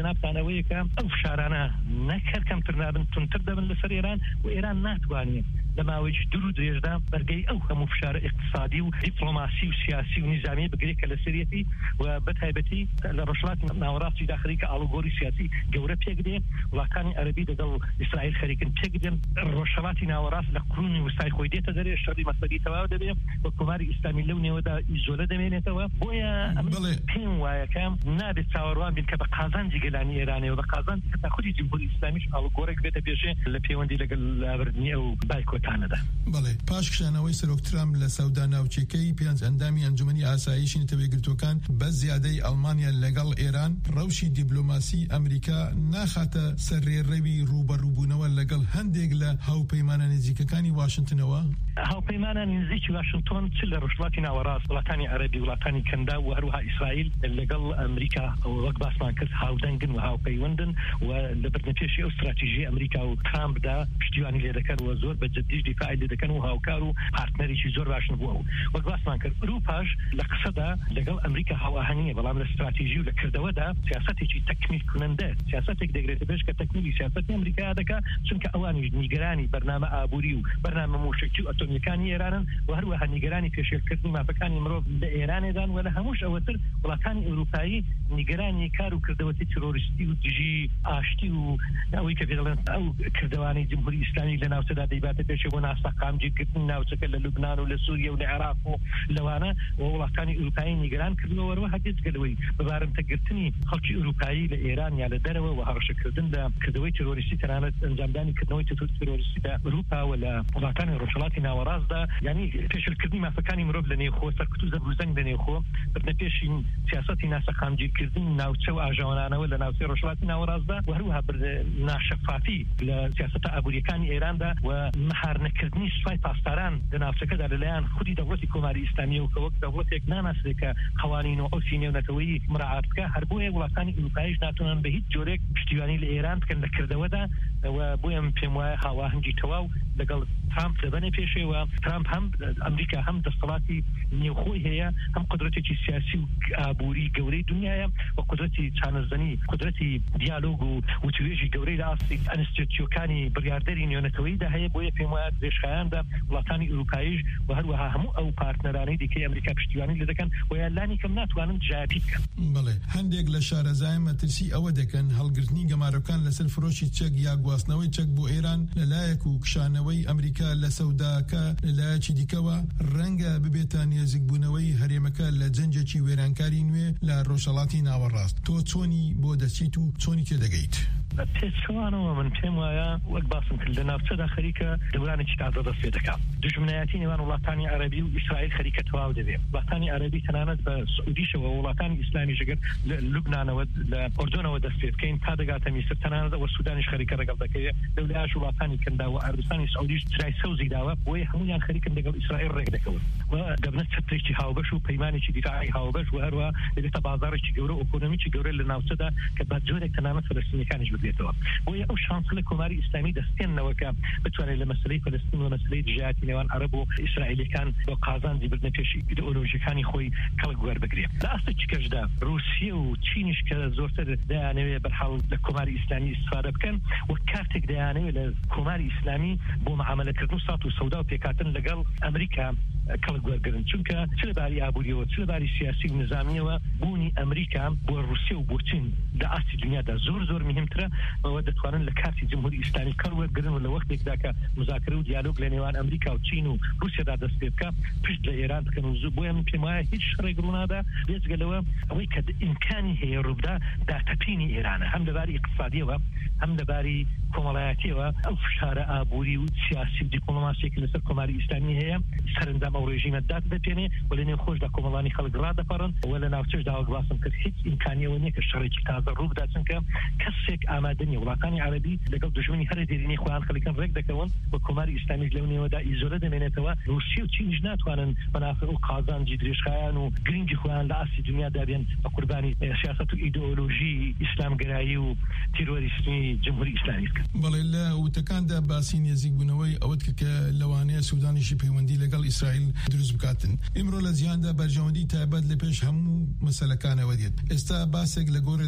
جنابتان ئەوەیە کە ئەو فشارانە نەکەر کەمتر نابن تونتر دەبن لەسەر ئێران و ئێران ناتوانێت لە ماوەیەکی دوور و درێژدا بەرگەی ئەو هەموو فشارە اقتصادی و دیپلۆماسی و سیاسی و نیزامی بگرێت کە لە سەرەتی و بەتایبەتی لە ڕۆژهەڵاتی ناوەڕاستی داخلی کە ئاڵوگۆڕی سیاسی گەورە پێگدێ وڵاتانی عەرەبی لەگەڵ ئیسرائیل خەریکن پێگدێن ڕۆژهەڵاتی ناوەڕاست لە قڕونی وستای خۆی دێتە دەرێ شەڕی مەسەری تەواو دەبێت و کۆماری ئیسلامی لەو نێوەدا ئیزۆلە دەمێنێتەوە بۆیە پێم وایە کە نابێت چاوەڕوان بین کە بە قازانجی گەلانی ئێرانەوە بە قازانجی هەتا خودی جمهوری ئیسلامیش ئاڵوگۆڕێک بێتە پێشێ لە پەیوەندی لەگەڵ لابردنی ئەو بایکۆتانەدا. بەڵێ پاش کشانەوەی سەرۆک ترامپ لە سەودا ناوچەکەی پێنج ئەندامی ئەنجومەنی ئاسایشی نەتەوەیەکگرتوەکان بە زیادەی ئەڵمانیا لەگەڵ ئێران ڕەوشی دیبلۆماسی ئەمریکا ناخاتە سەرڕێڕەوی ڕوبەڕووبوونەوە لەگەڵ هەندێک لە هاوپەیمانە نزیکەکانی واشنگتنەوە. هاوپەیمانە نزیکی واشنگتن چ لە ڕۆژهەڵاتی ناوەڕاست وڵاتانی عەرەبی وڵاتانی کەندا و هەروەها ئیسرائیل لەگەڵ ئەمریکا وەک باسمان کرد هاودەنگن و هاوپەیوەندن و لە بەرنەپێشی ئەو استراتیژی ئەمریکا و ترامپدا پشتیوانی لێ دەکەن و زۆر بە جددیش دیفاعی لێ دەکەن و هاوکار و پارتنەرێکی زۆر باشن بووە وەک باسمان کرد ئەوروپاش لە قسەدا لەگەڵ ئەمریکا هاوئاهەنگیە بەڵام لە استراتیژی و لە کردەوەدا سیاسەتێکی تەکمیل کننده سیاسەتێک دەگرێتە پێش کە تەکمیلی سیاسەتی ئەمریکا دەکات چونکە ئەوانیش نیگەرانی بەرنامە ئابووری و بەرنامە موشکی و ئەتۆمیەکانی ئێرانن و هەروەها نیگەرانی پێشێلکردنی مافەکانی مرۆڤ لە ئێرانێدان و لە هەمووش ئەوەتر وڵاتانی ئەوروپایی نیگەرانی کار و کردەوەتی تیرۆریستی و دژی ئاشتی و ئەوەی کە پێدەڵێن ئەو کردەوانی جمهوری ئیسلامی لە ناوچەدا دەیباتە پێشێ بۆ ناسەقامگیرکردنی ناوچەکە لە لوبنان و لە سووریا و لە عێراق و لەوانە و وڵاتانی ئەوروپایی نیگەران کردنەوە وەروەها جێگەلەوەی بەبارەتەگرتنی خەڵکی ئەوروپایی لە ئێران یا لە دەرەوە و هەڕەشەکردن لە کردەوەی تیرۆریستی تەنانەت ئەنجامدانی کردنەوەی تیرۆریستی لە ئەوروپا و لە وڵاتانی ڕۆژهەڵاتی ناوەڕاستدا یعنی پێشێلکردنی مافەکانی مرۆڤ لە نێوخۆ سەرکوت و زەبروزەنگ لە نێوخۆ بەرنەپێشی سیاسەتی ناسەقامگیرکردنی ناوچە و ئاژەوانانەوە لە ناوچەی ڕۆژهەڵاتی ناوەڕاستدا و هەروەها ناشەفافی لە سیاسەتە ئابوووریەکانی ئێراندا و مەحارنەکردنی سوپای پاسداران لە ناوچەکەدا لەلایەن خودی دەوڵەتی کۆماری ئیسلامیەوە کە وەک دەوڵەتێک ناناسرێت کە قەوانین و ئەوسی نێونەتەوەیی مراعات بکە هەر بۆیە وڵاتانی ئەوروپاییش ناتوانن بە هیچ جۆرێک پشتیوانی لە ئێران بکەن لە کردەوەدا و بۆیە پێم وایە هاواهەنگی تەواو لەگەڵ ترامپ دەبەنێ پێشەوە ترامپ هەم ئەمریکا هەم دەسەڵاتی نێوخۆی هەیە هەم قدرەتێکی سیاسی و ئابووری گەورەی دنیاە و قدرەتی چانەزەنی قدرەتی دیالۆگ و وتوێژی گەورەی لە ئاستی ئەنستیتیۆکانی بڕیاردەری نێونەتەوەییدا هەیە بۆیە پێم وایە درێژخایاندا وڵاتانی ئەوروپاییش و هەروەها هەموو ئەو پارتنەرانەی دیکەی ئەمریکا پشتیوانی لێ دەکەن و یانلانی کەم ناتوانن جیاتی بکەن. بەڵێ هەندێک لە شارەزای مەترسی ئەوە دەکەن هەڵگرتنی گەمارەکان لەسەر فرۆشی چەک یا گواستنەوەی چەک بۆ ئێران لەلایەک و کشانەوەی ئەمریکا لە سەوداکە لەلایەکی دیکەوە ڕەنگە ببێتە نێزیکبوونەوەی هەرێمەکە لە جەنجێکی وێرانکاری نوێ لە ڕۆژهەڵاتی ناوەڕاست. تۆ چۆنی بۆ دەچیت و چۆنی تێدەگەیت؟ پێچوانەوە من پێم وایە وەک باسم کرد لە ناوچەدا خەریکە دەورانێکی تازە دەست پێ دەکات. دژمنایەتی نێوان وڵاتانی عەرەبی و ئیسرائیل خەریکە تەواو دەبێت. وڵاتانی عەرەبی تەنانەت بە سعودیشەوە وڵاتانی ئیسلامی ژەگەر لە لوبنانەوە لە ئۆردۆنەوە دەست پێ بکەین تا دەگاتە میسر تەنانەت وە سوودانیش خەریکە ڕەگەڵ دەکەوێت. لەولایەش وڵاتانی کەندا و عەربستانی سعودیش ترای سەوزی داوە بۆیە هەمویان خەریکن لەگەڵ ئیسرائیل ڕێک دەکەون و دەبنە چەترێکی هاوبەش و پەیمانێکی دیفاعی هاوبەش و هەروە دەبێتە بازارێکی گەورە ئۆکۆنۆمیکی گەورە لە ناوچەدا کە بە جۆرێک تەنانەت فەلەستینیەکانیش ببێتەوە. بۆیە ئەو شانس لە کۆماری ئیسلامی دەستێنەوە کە بتوانێت لە مەسلەی فەلەستین و مەسلەی دژایەتی نێوان عەرەب و ئیسرائیلەکان بۆ قازانجی بردنەپێشی ئیدئۆلۆژیەکانی خۆی کەڵک وەربگرێت. لە ئاستێکی کەشدا رووسیا و چینیش کە زۆرتر دەیانەوێت بەرحاڵ لە کۆماری ئیسلامی استفادە بکەن و کاتێک دەیانەوێت لە کۆماری ئیسلامی بۆ معاملەکردن و سات و سەودا و پێکاتن لەگەڵ ئەمریکا کەڵک وەرگرن چونکە چ لەباری ئابووریەوە چ لەباری سیاسی و نظامیەوە بوونی ئەمریکا بۆ رووسیا و بۆ چین لە ئاستی دنیادا زۆر مهمترە ئەوە دەتوانن لە کارتی جمهوری ئیسلامی کەڵوەرگرن و لە وەختێکدا کە مذاکرە و دیالۆگ لە نێوان ئەمریکا و چین و رووسیادا دەست پێ بکە پشت لە ئێران بکەن و بۆیە من پێم وایە هیچ شەڕێک ڕوونادا بێجگەلەوە ئەوەی کە ئیمکانی هەیە ڕووبدا داتەپینی ئێرانە هەم لەباری اقتصادیەوە هەم لەباری کۆمەڵایەتیەوە ئەو فشارە ئابووری و سیاسی و دیپلۆماسیەکی لەسەر کۆماری ئیسلامی هەیە سەرنجام ئەو ڕێژیمە دات دەپێنێ و لە نێو خۆشدا کۆمەڵانی خەڵک ڕادەپەڕن و لە ناوچەشدا وەک باسم کرد هیچ ئیمکانیەوە نییە کە شەڕێکی تازە ڕوو بدات چونکە کەسێک ئامادە نییە. وڵاتانی عەرەبی لەگەڵ دژمنی هەر دێرینەی خۆیان خەڵکان ڕێک دەکەون و کۆماری ئیسلامیش لەو نێوەدا ئیزۆلە دەمێنێتەوە. رووسیا و چینیش ناتوانن بەنافع و قازانجی درێژخایان و گرنگی خۆیان لە ئاستی دنیادا بێن بە قوربانی سیاست و ئیدئۆلۆژی ئیسلامگرایی و تیرۆریسمی جمهوری ئیسلامی بکەن. بەڵێ لە وتەکاندا باسی نێزیکبوونەوەی ئەوەت کرد کە لەوانەیە سوودانیشی پەیوەندی لەگەڵ ئیسرائیل دروست بکاتن. ئیمڕۆ لە جیهاندا بەرژەوەندی تایبەت لە پێش هەموو مەسەلەکانەوە دێت. ئێستا باسێک لە گۆڕێدا هەر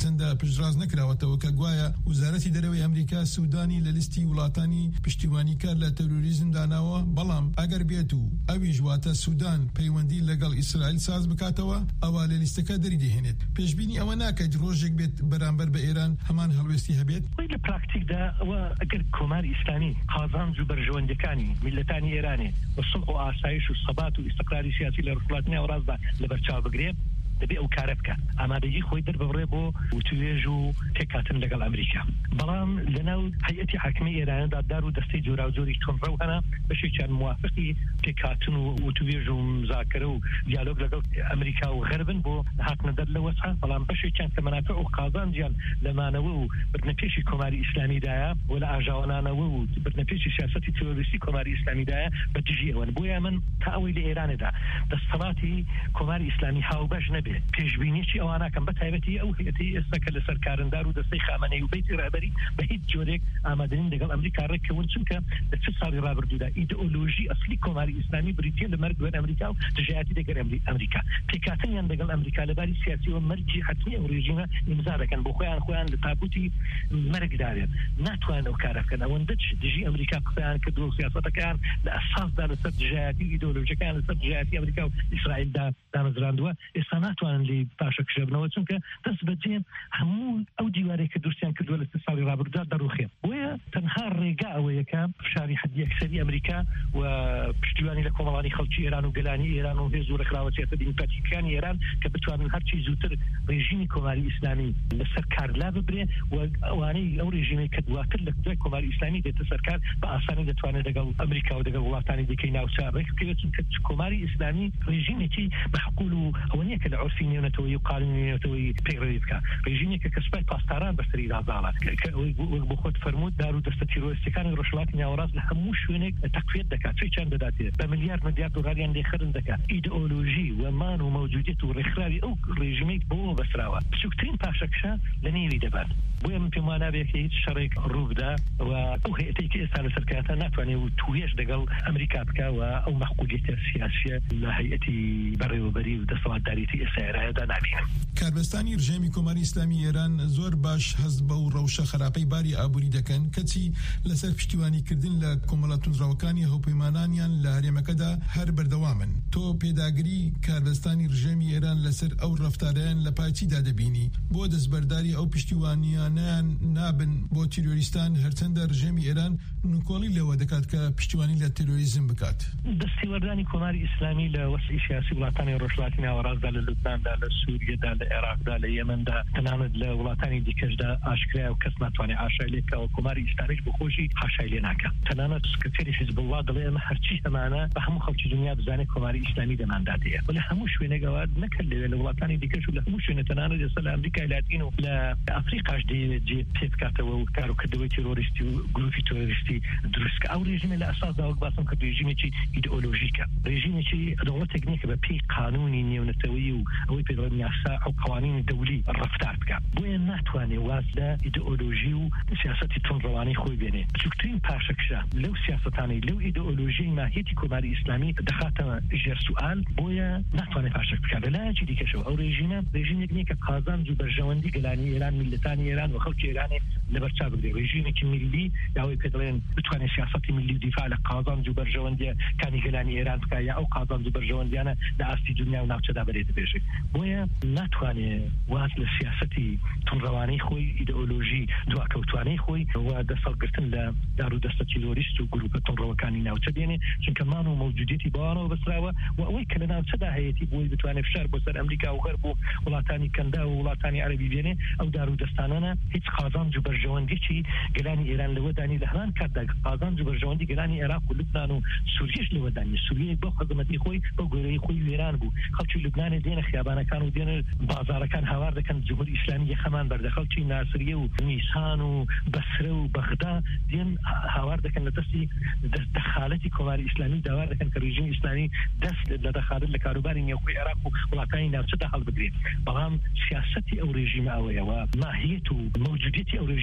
هەرچەندە پشتڕاز نەکراوەتەوە کە گوایە وزارەتی دەرەوەی ئەمریکا سوودانی لە لیستی وڵاتانی پشتیوانیکار لە تەروریزم داناوە، بەڵام ئەگەر بێت و ئەویش واتە سوودان پەیوەندی لەگەڵ ئیسرائیل ساز بکاتەوە، ئەوە لە لیستەکە دەری دەهێنێت. پێشبینی ئەوە ناکەیت ڕۆژێک بێت بەرامبەر بە ئێران هەمان هەڵوێستی هەبێت؟ لە پراکتیکدا ئەوە ئەگەر کۆماری ئیسلامی قازانج و بەرژەوەندەکانی میلەتانی ئێرانێ بە سڵح و ئاسایش و سەبات و ئیستقراری سیاسی لە ڕۆژهەڵاتی ناوەڕاستدا لەبەرچاو بگرێت، دەبێ ئەو کارە بکە، ئامادەیی خۆی دەربڕێ بۆ وتوێژ و تێکاتن لەگەڵ ئەمریکا. بەڵام لەناو هەیئەتی حاکمی ئێراندا دار و دەستەی جۆرا و جۆری تونڕە و هەنا بەشێکیان موافقی تێکاتن و وتوێژ و مزاکرە و دیالۆگ لەگەڵ ئەمریکا و غەربن بۆ هاتنە دەر لە وەسع، بەڵام بەشێکیان کە مەنافع و قازانجیان لەمانەوە و بردنەپێشی کۆماری ئیسلامیدایە و لە ئاژاوانانەوە و بردنەپێشی سیاسەتی تۆریستی کۆماری ئیسلامیدایە بە دژی ئەوەن. بۆیە من تا ئەوەی لە ئێرانەدا دەسەڵاتی کۆماری ئیسلامی هاوبەش پێشبینیی ئەوانەکەم بە تایبەتی ئەو هەیەتی ئێستا کە لەسەر کارندار و دەستەی خامنەی و بەیتی ڕێبەری بە هیچ جۆرێک ئامادەنین لەگەڵ ئەمریکا ڕێککەون، چونکە لە 40 ساڵی ڕابردوودا ئیدئۆلۆژی ئەسلی کۆماری ئیسلامی بریتیە لە مەرگ دوێن ئەمریکا و دژایەتی دەگەر ئەمریکا. پێکاتنیان لەگەڵ ئەمریکا لەباری سیاسی و مەرجی حتمی ئەو ڕێژیمە ئیمزا دەکەن بۆ خۆیان لە تابوتی مەرگدارێن، ناتوانن ئەو کارە بکەن. ئەوەندە دژی ئەمریکا قسەیان کردو و سیاسەتەکەیان لە ئەساسدا لەسەر دژایەتی ئیدئۆلۆژیەکان لەسەر دژایەتی ئەمریکا و ئیسرائیلدا دامەزراندووە. ئێستا ناتوانن لی پاشە کشێبنەوە، چونکە دەست بەجێ هەموو ئەو دیوارێک کە دوورسیان کردووە لە 30 ساڵی ڕابردوودا دەڕوخێن. بۆیە تەنها ڕێگا ئەوەیەکە فشاری حەدی ئەکسەری ئەمریکا و پشتیوانی لە کۆمەڵانی خەڵکی ئێران و گەلانی ئێران و هێز و ڕێکخراوە سیاسەت دیموکراتیکەکانی ئێران کە بتوانن هەرچی زووتر ڕێژیمی کۆماری ئیسلامی لەسەر کارلا ببرێ و ئەوانەی ئەو ڕێژیمەی کە دواتر لە دوای کۆماری ئیسلامی دێتە سەرکار بە ئاسانی دەتوانێت لەگەڵ ئەمریکا و لەگەڵ وڵاتانی دیکەی ناوچە ڕێک بکەوێت، چونکە کۆماری ئیسلامی ڕێژیمێکی بەحقول و ئەوە نییە کە لە عورفی نێونەتەوەی و قانونی نێونەتەوەی پێڕێوی بکە، ڕێژیمێکە کە سوپای پاسداران بەسەری دازاڵە کە بۆ خۆت فەرموود دار و دەستە تیرۆریستەکانی ڕۆژهەڵاتی ناوەڕاست لە هەموو شوێنێک تەقویەت دەکات، چەند دەداتێت بە ملیار دۆلاریان لێخرن دەکات. ئیدئۆلۆژی و مان و مەوجودیت و ڕێکخراوی ئەو ڕێژیمەی بۆ بەسراوە بچووکترین پاشەکشە لە نێوی دەبات. بۆیە من پێم وانە بێت کە هیچ شەڕێک ڕووبدا و ئەو هەیەتێک کە ئێستا لەسەر کاتە ناتوانێت و توێژ لەگەڵ ئەمریکا بکە و ئەو مەحقولیەتە سیاسیە لە هەیەتی بەڕێوەبەری و دەسەڵاتداریەتی ئێستا ئێرانەدا نابینم. کاربەستانی ڕژێمی کۆماری ئیسلامی ئێران زۆر باش هەست بە و ڕەوشە خراپەی باری ئابووری دەکەن، کەچی لەسەر پشتیوانیکردن لە کۆمەڵە تونندڕەوەکانی هەوپەیمانانیان لە هەرێمەکەدا هەر بەردەوامن. تۆ پێداگری کاربەستانی ڕژێمی ئێران لەسەر ئەو ڕەفتارەیان لە پایچیدا دەبینی بۆ دەستبەرداری ئەو پشتیوانیانیان نابن بۆ تیرۆریستان، هەرچەندە ڕژێمی ئێران نوکۆڵی لەوە دەکات کە پشتیوانی لە تیرۆریزم بکات. دەستیوەردانی کۆماری ئیسلامی لە وەسعی سیاسی وڵاتانی ڕۆژهەڵاتی ناوەڕاستدا لە لوبناندا، لە سووریەدا، لە عێراقدا، لە یەمەندا، تەنانەت لە وڵاتانی دیکەشدا ئاشکرا و کەس ناتوانێت ئاشای لێکەوە کۆماری ئیسلامیش بۆ خۆشی حاشای لێ ناکات. تەنانەت سکرتێری حیزب الله دەڵێ ئەمە هەرچی ئەمانە بە هەموو خەڵکی دنیا بزانێت کۆماری ئیسلامی دەمانداتەیە و لە هەموو شوێنێکەوە نەکرد لەوێ لە وڵاتانی دیکەش و لە هەموو شوێنە تەنانەت ئێستا لە ئەمریکای لاتین و لە ئەفریقاش جێ پێ بکاتەوە و کاروکردەوەی تیرۆریستی و گروپی تۆریستی دروستکە. ئەو ڕێژیمە لە ئەساسدا وەک باسم کرد ڕێژیمێکی ئیدئۆلۆژیکە، ڕێژیمێکی دەوڵەتێک نییە کە بە پێی قانونی نێونەتەوەی و ئەوەی پێدەڵێن یاسا ئەو قوانینی دەولی ڕەفتار بکات. بۆیە ناتوانێت واز لە ئیدئۆلۆژی و سیاسەتی تونڕەوانەی خۆی بێنێ. بچووکترین پاشەکشە لەو سیاسەتانەی لەو ئیدئۆلۆژیای ماهیەتی کۆماری ئیسلامی دەخاتەوە ژێر سوئال، بۆیە ناتوانێت پاشەک بکات. لەلایەکی دیکەشەوە ئەو ڕێژیمێک نییە کە قازانج و بەرژەوەندی گەلانی ئێران، میلەتانی ئێران و خەڵکی ئێرانی لەبەرچاو بگرێت. ڕێژیمێکی میلی یاوەی پێدەڵێن بتوانێت سیاسەتی میلی و دیفاع لە قازانج و بەرژەوەندیەکانی گەلانی ئێران بکات یا ئەو قازانج و بەرژەوەندیانە لە ئاستی دنیا و ناوچەدا بەرێت بێژێت. بۆیە ناتوانێت واز لە سیاسەتی تونڕەوانەی خۆی ئیدئۆلۆژی دواکەوتوانەی خۆی و دەسەڵگرتن لە دار و دەستە تیرۆریست و گروپە تونڕەوەکانی ناوچە بێنێ، چونکە مان و مەوجودیەتی بەوانەوە بەسراوە و ئەوەی کە لە ناوچەدا هەیەی بۆی بتوانێت فشار بۆ سەر ئەمریکا و غەرب و وڵاتانی کەندا و وڵاتانی عەرەبی بێنێ. ئەو دار و دەستانانە هیچ قازانج و بەرژەوەندیی گەلانی ئێران لەوەدانی لە هەمان کاتدا قازانج و بەرژەوەندی گەلانی عێراق و لوبنان و سووریەش لەوەدانی. سووریە بۆ خەزمەتی خۆی بۆ گۆرەی خۆی وێران بوو. خەڵکی لوبنانێ دێنە خیابانەکان و دێنە بازارەکان هاوار دەکەن جمهوری ئیسلامی یەخەمان بەردە. خەڵکی ناسریە و نیسان و بەسرە و بەغدا دێن هاوار دەکەن لە دەستی دەخالەتی کۆماری ئیسلامی، داوار دەکەن کە ڕێژیمی ئیسلامی دەست لە دەخالت لە کاروباری نێوخۆی عێراق و وڵاتانی ناوچەدا هەڵبگرێت. بەڵام سیاسەتی ئەو ڕێژیمە ئەوەیەوە ماهیەت و مەوجودیەتی ئەو ڕێژیمە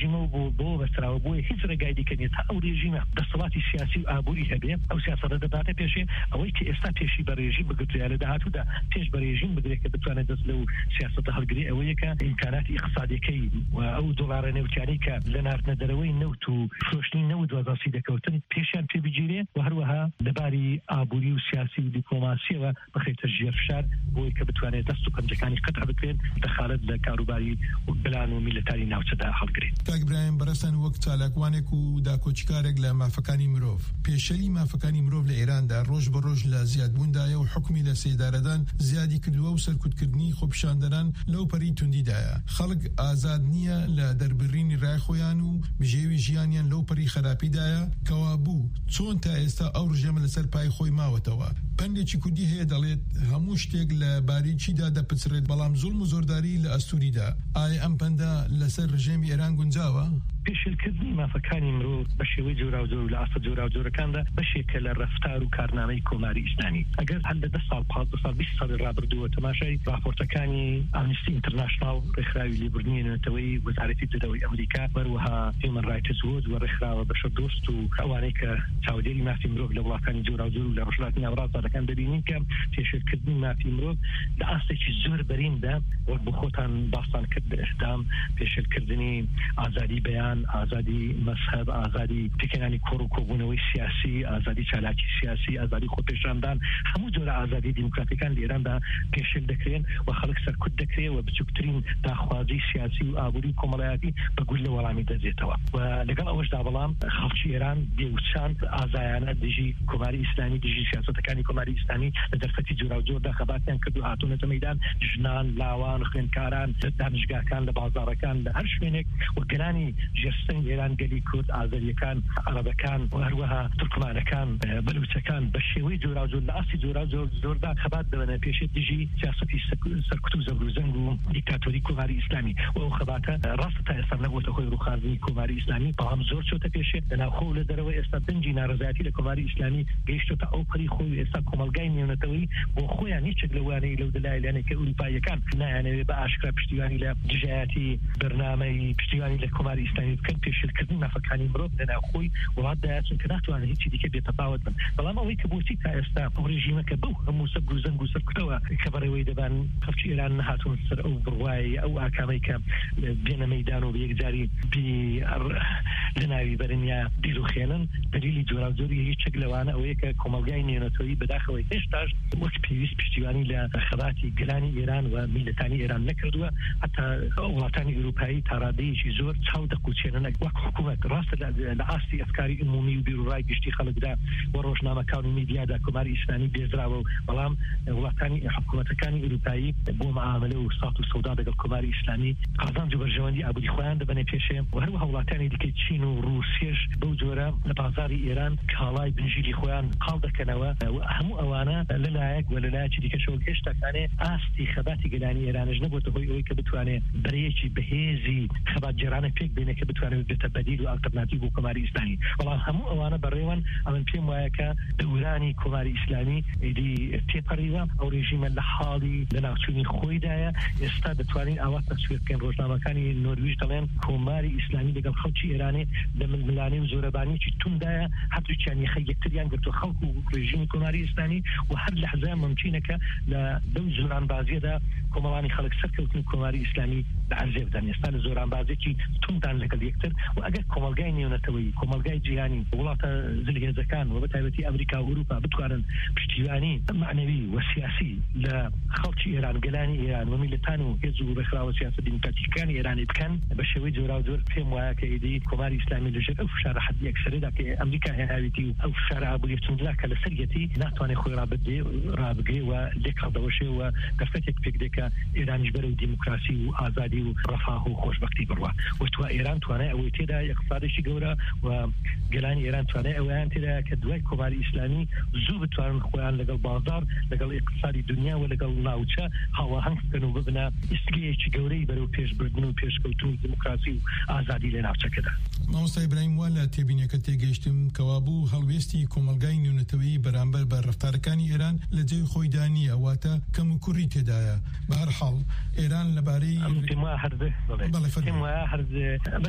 ڕێژیمە و بۆ بەسراوە بۆیە هیچ ڕێگای دیکەنێت تا ئەو ڕێژیمە دەسەڵاتی سیاسی و ئابووری هەبێ ئەو سیاسەتە دەباتە پێشێ ئەوەی کە ئێستا پێشی بە ڕێژیم بگرێت لە داهاتوودا پێش بە ڕێژیم بگرێت کە بتوانێت دەست لەو سیاسەتە هەڵگری ئەوەیە کە ئیمکاناتی اقتصادیەکەی و ئەو دۆڵارە نێوتیانی کە لە ناردنە دەرەوەی نەوت و فرۆشتنی نەوت وەزاسی دەکەوتن پێشیان پێ بگیرێ و هەروەها لەباری ئابووری و سیاسی و دیپلۆماسیەوە بخێتە ژێرفشار بۆی کە بتوانێت دەست و پەنجەکانی قەتع بکرێن دەخالت لە کاروباری بلان و میلەتاری ناوچەدا هەڵگرێت. کاک برایم بەڕستان وەک چالاکوانێک و داکۆچکارێک لە مافەکانی مرۆڤ پێشەلی مافەکانی مرۆڤ لە ئێراندا ڕۆژ بە ڕۆژ لە زیادبووندایە و حکمی لە سێدارەدان زیادی کردووە و سەرکوتکردنی خۆپیشاندەران لەو پەری توندیدایە. خەڵک ئازاد نییە لە دەربڕینی ڕای خۆیان و بژێوی ژیانیان لەو پەری خراپیدایە کەوا بوو چۆن تا ئێستا ئەو ڕژێمە لەسەر پای خۆی ماوەتەوە. پندێکی کوردی هەیە دەڵێت هەموو شتێک لە باریچیدا دەپچڕێت بەڵام زوڵم و زۆرداری لە ئەستوریدا. ئایا ئەم پەندە لەسەر ڕژێمی ئێران گونجاوە؟ پێشێلکردنی مافەکانی مرۆڤ بە شێوەی جۆرا و جۆر لە ئاسە جۆرا و جۆرەکاندا بەشێکە لە ڕەفتار و کارنامەی کۆماری ئیسلامی. ئەگەر هەر لە 10 ساڵ 15 ساڵ 20 ساڵی ڕابردووە تەماشای راپۆرتەکانی ئامنیستی ئینتەرناشنال ڕێکخراوی لێبوردنەوەی وەزارەتی دەرەوەی ئەمریکا وەروەها هیومن رایتس وۆچ و ڕێکخراوە بەشە دۆست و ئەوانەی کە چاودێری مافی مرۆڤ لە وڵاتانی جۆرا و جۆر و لە ڕۆژهەڵاتی ناوەڕاستەکان دەبینین کە پێشێلکردنی مافی مرۆڤ لە ئاستێکی زۆر بەریندا وەک بۆ خۆتان باستان کرد بە ئێستام پێشێلکردنی ئازادی بەیان، ئازادی مەذهب، ئازادی پێکەنانی کۆڕ و کۆبوونەوەی سیاسی، ئازادی چالاکی سیاسی، ئازادی خۆپێشاندان، هەموو جۆرە ئازادی دیموکراتیەکان لە ئێراندا پێشێل دەکرێن و خەڵک سەرکوت دەکرێت و بچووکترین داخوازی سیاسی و ئابووری کۆمەڵایەتی بەگوول لە وەڵامی دەدرێتەوە. و لەگەڵ ئەوەشدا بەڵام خەڵکی ئێران بێوچاند ئازایانە دژی کۆماری ئیسلامی دژی سیاسەتەکانی کۆماری ئیسلامی لە دەرفەتی جۆرا و جۆردا خەباتیان کرد و هاتوونەتە مەیدان ژنان، لاوان، خوێندکاران، دانیشگاکان لە بازاڕەکان لە هەر شوێنێک و گەرانی ژێرسەنگ ئێران گەلی کورد، ئازەریەکان، عەرەبەکان و هەروەها تورکمانەکان، بەلوچەکان بە شێوەی جۆرا و جۆر لە ئاستی جۆرا و جۆردا خەبات دەبنە پێشێت دژی سیاسەتی سەرکوت و زەبروزەنگ و دیکتاتۆری کۆماری ئیسلامی و ئەو خەباتە ڕاستە تا ئێستا نەبووەتە خۆی ڕووخاندنی کۆماری ئیسلامی بەڵام زۆر چۆتە پێشێت لەناوخۆ لە دەرەوە ئێستا دەنجی ناڕەزایەتی لە کۆماری ئیسلامی گەیشتۆتە ئەو پەری خۆی ئێستا کۆمەلگای نێونەتەوەی بۆ خۆیان هیچێک لەوانەی لەو دەلایلانێک کە ئوروپاییەکان نایانەوێت بە ئاشکرا پشتیوانی لە دژایەتی بەرنامەی پشتیوانی لە کۆماری ئیسلامی بکەن پێشێلکردنی مافەکانی مرۆڤ لەناوخۆی وڵاتدا چونکە ناتوانێت هیچی دیکە بێتەفاوت بن. بەڵام ئەوەی کە بۆچی تا ئێستا ئەو ڕێژیمە کە بەو هەموو سەبر و زەنگ و سەرکوتەوە کە بەڕێوەی دەبان خەڵکی ئێران نەهاتوون سەر ئەو بڕوای ئەو ئاکامەی کە بێنە مەیدان و بەیەکجاری لە ناوی بەرنیا بیرروخێنن دلیلی جۆرا و جۆری هیچێک لەوانە ئەوەیە کە کۆمەلگای نێونەتەوەی بەداخەوەی هێشتاش وەک پێویست پشتیوانی لە خەباتی گەلانی ئێران و میلەتانی ئێران نەکردووە حتا وڵاتانی ئەوروپایی تا ڕادەیەکی زۆر چاو دەقوچێنن وەک حکوومەت ڕاستە لە ئاستی ئەفکاری عمومی و بیرروڕای گشتی خەڵکدا و ڕۆژنامەکان و میدیادا کۆماری ئیسلامی بێزراوە و بەڵام وڵاتانی حکوومەتەکانی ئەوروپایی بۆ معاملە و سات و سەودا لەگەڵ کۆماری ئیسلامی قازانج و بەرژەوەندی ئابووری خۆیان دەبنێ پێشێ و هەروەها وڵاتانی دیکەی چین و رووسیەش بەو جۆرە لە بازاری ئێران کاڵای بنژیری خۆیان قاڵ دەکەنەوە هەموو ئەوانە لەلایەک و لەلایەکی دیکەشەوە هێشتاکانێ ئاستی خەباتی گەلانی ئێرانش نەبووەتە هۆی ئەوەی کە بتوانێت بەرەیەکی بەهێزی خەبات جێرانە پێک بێنێ کە بتوانێت بێتە بەدیل و ئالتەرناتیڤ بۆ کۆماری ئیسلامی. بەڵام هەموو ئەوانە بەڕێوەن ئەمن پێم وایە کە دەورانی کۆماری ئیسلامی ئیدی تێپەڕیوە ئەو ڕێژیمە لە حاڵی لە ناوچوونی خۆیدایە ئێستا دەتوانین ئاوا تەسویر بکەین. ڕۆژنامەکانی نۆرویژ دەڵێن کۆماری ئیسلامی لەگەڵ خەڵکی ئێرانی لە ململانەی و زۆرەبانیی توندایە هەردووچیان یەخە یەکتریان گرتووە خەڵک و ڕێژیمی کۆماری ئیسلامی و هەر لەحزەیە ممکنەکە لە دەو زۆرانبازیەدا کۆمەڵانی خەڵک سەرکەوتنی کۆماری ئیسلامی بە عەرزێ بدەن. ئێستا لە زۆرانبازێکی توندان لەگەڵ یەکتر و ئەگەر کۆمەلگای نێونەتەوەی کۆمەلگای جیهانی وڵاتە زلهێزەکان و بەتایبەتی ئەمریکا و ئەوروپا بتوانن پشتیوانی معنەوی و سیاسی لە خەڵکی ئێران گەلانی ئێران و میلەتان و هێز و ڕێکخراوە سیاسە دیموکراتیکانی ئێرانی بکەن بە شێوەی جۆرا و جۆر پێم وایە کە ئیدی کۆماری ئیسلامی لەژێر ئەو فشارە حەدی ئەکسەرەدا کە ئەمریکا هێناویەتی و ئەو فشارە ئابووری توندرا کە لەسەرەتی ناتوانێت خۆی ڕابگرێ و لێکڕدەوەشێ و دەفتێک پێک دێکە ئێرانیش بەرەو دیموکراسی و ئازادی و ڕەفاه و خۆشبەختی بڕوە و تو ئێران توانای ئەوەی تێدا اقتصادێکی گەورە و گەلانی ئێران توانای ئەویان تێدا کە دوای کۆماری ئیسلامی زوو بتوانن خۆیان لەگەڵ بازار لەگەڵ اقتصادی دنیا و لەگەڵ ناوچە هاوەهەنگ بکەن و ببنە ئیسگەیەکی گەورەی بەرەو پێشبردن و پێشکەوتن و دیموکراسی و ئازادی لە ناوچەکەدا. مامۆستا ئیبراهیم وا لە تێبینیەکە تێگەیشتم کەوا بوو هەڵوێستی کۆمەلگای نێونەتەوەیی بەرامبەر بە ڕەفتارەکانی ئێران لە جێی خۆی دانیە واتە کەم و کوڕی تێدایە. بە هەر حاڵ ئێران لەبارەی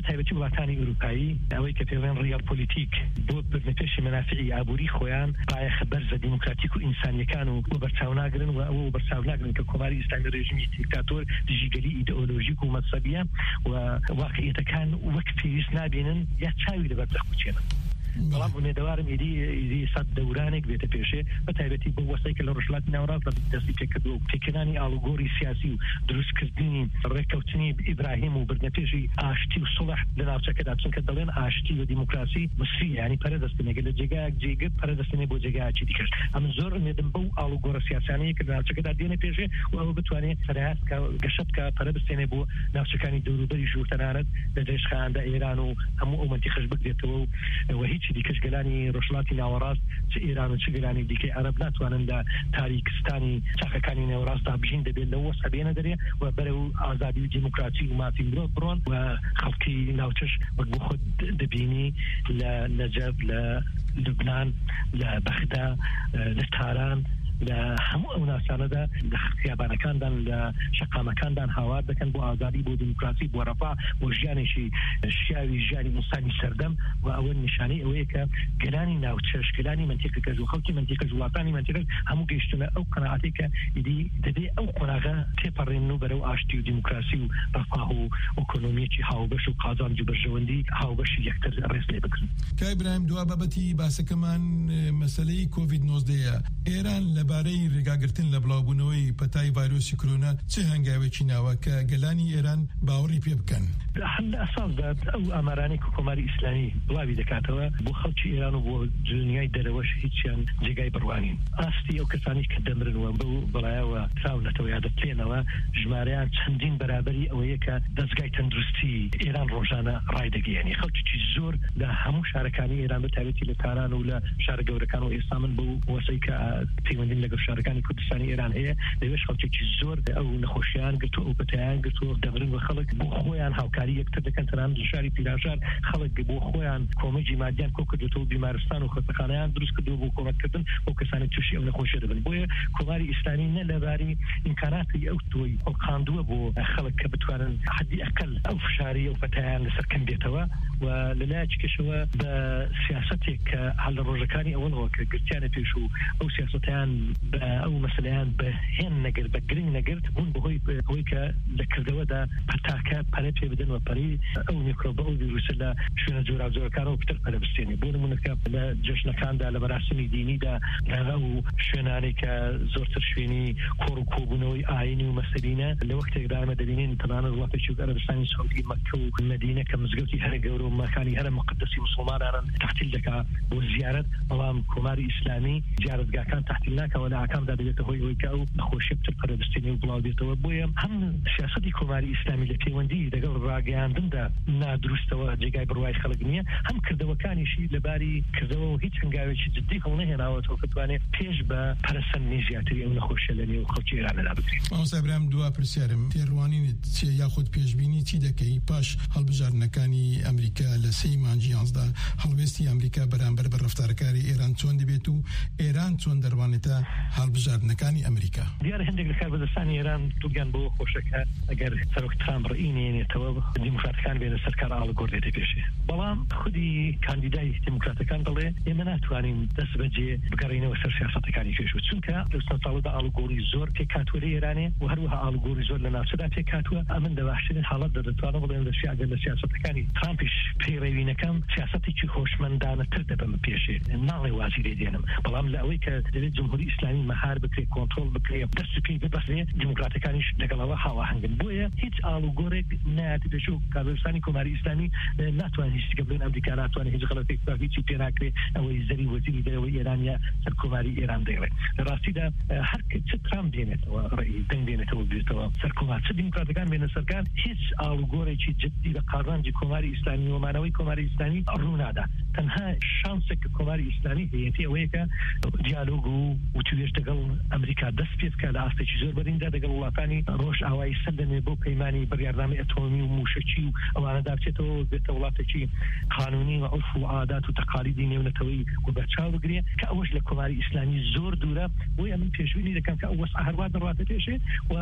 بەتایبەتی وڵاتانی ئەوروپایی ئەوەی کە پێڵێن ڕیال پۆلیتیک بۆ بردنەپێشی مەنافعی ئابووری خۆیان پایەخە بەرزە دیموکراتیک و ئینسانیەکان و بەرچاو ناگرن و ئەوە بەرچاو ناگرن کە کۆماری ئیسلامی ڕێژیمی دیکتاتۆر دژیگەری ئیدئۆلۆژیک و مەذهبیە و واقعیەتەکان وەک پێویست نابێنن یا چاوی لەبەر دەخوچێنن. بەڵام ئومێدەوارم ئیدی سەد دەورانێک بێتە پێشێ بەتایبەتی بۆ وەسەی کە لە ڕۆژهەڵاتی ناوەڕاست دەستی پێکردووە و تێکێنانی ئاڵوگۆڕی سیاسی و دروستکردنی ڕێککەوتنی ئیبراهیم و بردنەپێشی ئاشتی و سڵح لە ناوچەکەدا چونکە دەڵێن ئاشتی و دیموکراسی مسی ینی پەرەدەستنێک لە جێگایەک جێگرت پەرەدەستنێ بۆ جێگایەکی دیکەش ئەمن زۆر ئومێدم بەو ئاڵوگۆڕە سیاسانەیە کە لە ناوچەکەدا دێنە پێشێ و ئەوە بتوانێت فەرهاد گەشت بکە پەرەدەستێنێ بۆ ناوچەکانی دەوروبەری ژوور تەنانەت لە دەشخاندا ئێران و هەموو ئەو منتیقەش بگرێتەوە و هیچی دیکەش گەلانی ڕۆژهەڵاتی ناوەڕاست چ ئێران و چ گەلانی دیکەی عەرەب ناتوانن لە تاریکستانی چاخەکانی نێوەڕاستدا بژین دەبێت لەوە سەبێنە دەرێ و بەرەو ئازادی و دیموکراسی و مافی مرۆڤ بڕۆن و خەڵکی ناوچەش وەک بۆ خۆت دەبینی لە نەجەب لە لوبنان لە بەغدا لە تاران لە هەموو ئەو ناسانەدا لە خیابانەکاندان لە شەقامەکاندان هاوار دەکەن بۆ ئازادی بۆ دیموکراسی بۆ ڕەفا بۆ ژیانێکی شیاوی ژیانی ئینسانی سەردەم و ئەوە نیشانەی ئەوەیە کە گەلانی ناوچەش گەلانی منتیقەکەش و خەڵکی منتیقەش وڵاتانی منتیقەش هەموو گەیشتنە ئەو قەناعەتی کە ئیدی دەبێ ئەو قۆناغە تێپەڕێن و بەرەو ئاشتی و دیموکراسی و ڕەفاه و ئۆکۆنۆمیەکی هاوبەش و قازانج و بەرژەوەندی هاوبەشی یەکتر ڕێز لێ بکرن. کای ئیبراهیم دوا بابەتی باسەکەمان مەسەلەی کۆڤید-19 ئێران لەبارەی ڕێگاگرتن لە بڵاوبوونەوەی پەتای ڤایرۆسی کۆرۆنا چه هەنگاوێکی ناوە کە گەلانی ئێران باوەڕی پێ بکەن؟ لە ئەساسدا ئەو ئامارانەی کە کۆماری ئیسلامی بڵاوی دەکاتەوە بۆ خەڵکی ئێران و بۆ دنیای دەرەوەش هیچیان جێگای بڕوانین. ئاستی ئەو کەسانی کە دەمرنوە بەو بەڵایەوە تراونەتەوە یا دەپلێنەوە ژمارەیان چەندین بەرابەری ئەوەیە کە دەستگای تەندروستی ئێران ڕۆژانە ڕای دەگەیەنی خەڵکی زۆر لە هەموو شارەکانی ئێران بەتایبەتی لە تاران و لە شارە گەورەکان و ئێستا من بەو وەسەی کە پەیوەندیم لەگەڵ شارەکانی کوردستانی ئێران هەیە دەوێت خەڵکێکی زۆر ئەو نەخۆشییان گرتو ئەو پەتایان گرتو دەبرن و خەڵک بۆ خۆیان هاوکاری یەکتر دەکەن تەنان شاری پیراشار خەڵک بۆ خۆیان کۆمەجی مادیان کۆ کردوەوە بیمارستان و خەستەخانەیان دروست کردو بۆ کۆمەکردن ئەو کەسانی تووشی ئەو نەخۆشیە دەبن بۆیە کۆماری ئیسلامی نە لەباری ئیمکاناتی ئەو تۆی هەڵقاندووە بۆ خەڵک کە بتوانن حەدی ئەقل ئەو فشاری ئەو پەتایان لەسەر کەم بێتەوە و لەلایەکی کەشەوە بە سیاسەتێک کە هەڵ لە ڕۆژەکانی ئەوەنەوە کە گرتیانە پێش و ئەو سیاسەتیان بە ئەو مەسەلەیان بە هێن نەگرت بە گرنگ نەگرت بوون بەهۆی ئەوەی کە لە کردەوەدا پەتاکە پەرە پێ بدەن و پەری ئەو میکرۆبە ئەو ڤیرۆسە لە شوێنە جۆراوجۆرەکانەوە پتر پەرە بستێنێ بۆ نمونەکە لە جەژنەکاندا لە مەراسمی دینیدا لەغە و شوێنانی کە زۆرتر شوێنی کۆڕ و کۆبوونەوەی ئاینی و مەسەلینە لە وەختێکدا ئەمە دەبینین تەنانەت وڵاتێکی عەرەبستانی سەعودی مەککە و مەدینە کە مزگەوتی هەرە گەورە و مەکانی هەرە مقدسی موسڵمانان تەحتیل دەکات بۆ زیارەت بەڵام کۆماری ئیسلامی زیارەتگاکان تەحتیل ناکەوە لە ئاکامدا دەبێتە هۆی ئەوەی کە ئەو نەخۆشیە پتر پەرەبستێنێ و بڵاو بێتەوە بۆیە هەم سیاسەتی کۆماری ئیسلامی لە پەیوەندی لەگەڵ ڕاگەیاندندا نادروستەوە جێگای بڕوای خەڵک نییە هەم کردەوەکانیشی لەباری کردەوە و هیچ هەنگاوێکی جدی هەڵ نەهێناوەتەوە کە توانێت پێش بە پەرەسەندنی زیاتری ئەو نەخۆشیە لە نێو خەڵکی ئێرانەدا بکرێت. مامۆستا ئیبراهیم دوا پرسیارم تێڕوانینت چێ یاخود پێشبینی چی دەکەی پاش هەڵبژاردنەکانی ئەمریکا لە 3 مانگی 11 هەڵوێستی ئەمریکا بەرامبەر بە ڕەفتارەکاری ئێران چۆن دەبێت و ئێران چۆن دەڕوانێتە هەڵبژاردنەکانی ئەمریکا؟ دیارە هەندێک لە کاربەدەستانی ئێران دووگیان بۆ خۆشەکە ئەگەر سەرۆک ترامپ ڕئینێنێتەوە دیموکراتەکان بێنە سەرکار ئاڵگۆڕ دێتە پێشێ بەڵام خودی کاندیدای دیموکراتەکان دەڵێ ئێمە ناتوانین دەست بەجێ بگەڕینەوە سەر سیاسەتەکانی پێشوە چونکە لەسەرتاڵدا ئاڵگۆڕی زۆر پێکاتوە لە ئێرانێ و هەروەها ئاڵگۆڕی زۆر لە ناوچەدا پێکاتوە ئەمن دەباشترین حاڵەت دەتوانە بڵێن لە سیاسەتەکانی ترامپیش پەیڕێوینەکەم سیاسەتێکی هۆشمەندانەتر دەبەمە پێشێ ناڵێ وازی لێ دێنم بەڵام لە ئەوەی کە دەبێت جمهوری ئیسلامی مەهار بکرێت کۆنتڕۆڵ بکرێت دەست پێی ببەخرێ دیموکراتەکانیش لەگەڵەوە هاواهەنگن بۆیە هیچ ئاڵوگۆڕێک نایەتی پێش و کاربەدەستانی کۆماری ئیسلامی ناتوانێت هیچ بڵێن ئەمریکا ناتوانێت هیچ غەڵەتێک هیچی پێ ناکرێت ئەوەی زەری وەزیری دەرەوەی ئێرانیا سەر کۆماری ئێران دەیڕێت لە ڕاستیدا هەر چ ترامپ دێنێتەوە ڕێی دەنگ دێنێتەوە بێتەوە سەر کۆمار چ دیموکراتەکان بێنە سەرکار هیچ ئاڵوگۆڕێکی جدی لە قاڕانجی کۆماری ئیسلامی ومانەوەی کۆماری ئیسلامی ڕوونادا تنها شانسك كوماري إسلامي هي ويكا ديالوجو وتويش دقل أمريكا دسبيت كلا أستيش زور بريندا دقل الله ثاني روش عواي سندن بو بيماني بريارنامي أتومي وموشكي وأنا دارتو بتولاتكي قانوني وعرف وعادات وتقاليد نيونتوي وبتشاو بقريه كأوش لكوماري إسلامي زور دورة ويا من بيشويني إذا كان كأوس أهرواد الرات بيشه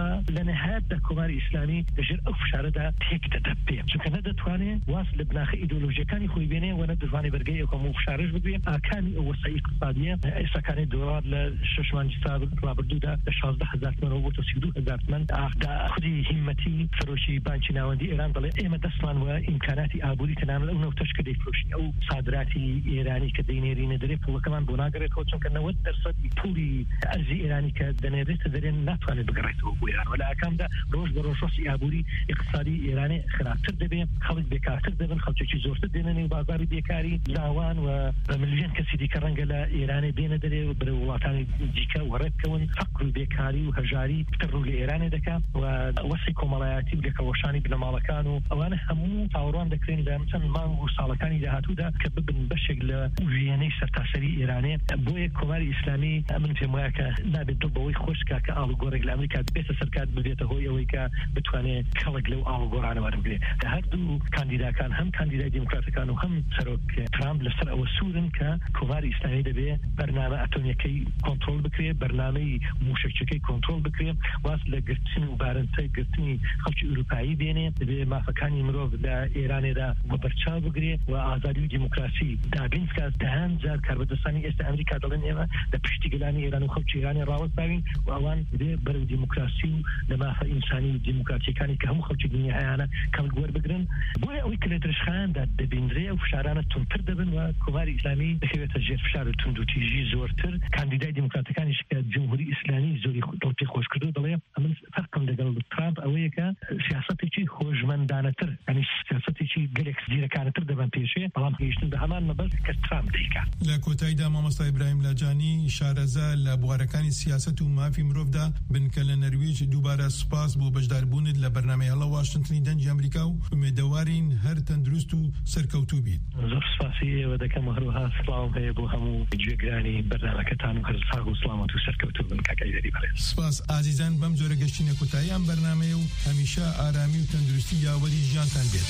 ولنهاد كوماري إسلامي تجر أفشار ده تيك تدبي شو كان هذا تواني واصل بناخ إيديولوجيا كان يخوي بينه وندفعني برجعي وكم مفشارش بقريه كان وسائل اقتصادية إذا كان الدولار لششمان جساب رابردودا 16,000 من و 32,000 من ده خدي همتي فروشي بانشي ناوندي إيران ضل إما دستمان وإمكاناتي آبوري تنامل أو نوتش كده فروشي أو صادراتي إيراني كدينيري ندري فوق كمان بناقرة توتشون كنا 90% بولي أرزي إيراني كدنيري تدرين ناتواني بقريته ويران ولا كم ده روش بروش آبوري اقتصادي إيراني خراب تردبي خلص بكار تردبن خلص شيء زور تدينني وبازاري بيكاري زاوان ومليون كسيدي كرنجلا إيراني بين دري برولاتاني ديكا وركون فقر بيكاري وهجاري تروا لإيران دكا ووسيكو ملاياتي بدك وشاني بنمالكانو وأنا همو تاوران دكرين مثلا مانغو سالكاني لهاتو ده كببن بشكل وياني سرتاسري إيراني بوي كوماري إسلامي من في مواكا نابد دبوي خوشكا كآلو غورق لأمريكا بيت سركات ببيته هو يويكا بتواني كالق لو آلو غوراني وارمقلي هردو كانديدا كان هم كانديدا ديمقراطي كانوا هم سروك ترامب لسر أو السورن كوماري إسلامي دبي برنامج أتونيكي كنترول بكري برنامج موشكشكي كنترول بكري واصل قرتني وبارنتي قرتني خلش أوروبي بينه دبي ما فكاني مروف دا إيران دا وبرشا بكري وآزادي وديمقراطي دا بينسكا دهان زاد كربدستاني است أمريكا دلني إما دا بشتغلاني إيران وخلش إيراني راوس باين وأوان دبي برو ديمقراطي لما فإنساني وديمقراطي كاني كهم خلش الدنيا أنا كم الجوار بقرن بوي ويكل درشخان دا دبيندري وفشارانة تنتر دبن وكوماري إسلامي دخيل تجير فشار تندو تيجي زورتر كانديدا ديمقراطي كان جمهوري إسلامي زوري دلتي خوش كردو دليا أمن فرقم دقل ترامب أويكا سياستي شيء خوش من دانتر يعني سياستي شيء جلك زيرا كانتر دبن بيشي بلام هيشتن بهمان مبز كترامب ديكا لكوتايدا مامستا إبراهيم لاجاني شارزا لبواركاني سياسة وما في مروف دا بنكل النرويج دوباره سباس بو بجدار بوند لبرنامج الله واشنطني دنج أمريكا ومدوارين هر تندرستو سركوتو بيت زور سپاسی ودك مهروها سلام هي بو همو جيراني برنامجتان وهرساغ وسلامات وسركوتو بن كاكايدري بله سپاس عزیزان بم زور گشتین کوتاهی ام برنامه و همیشه آرامی و تندرستی یاوری جانتان بید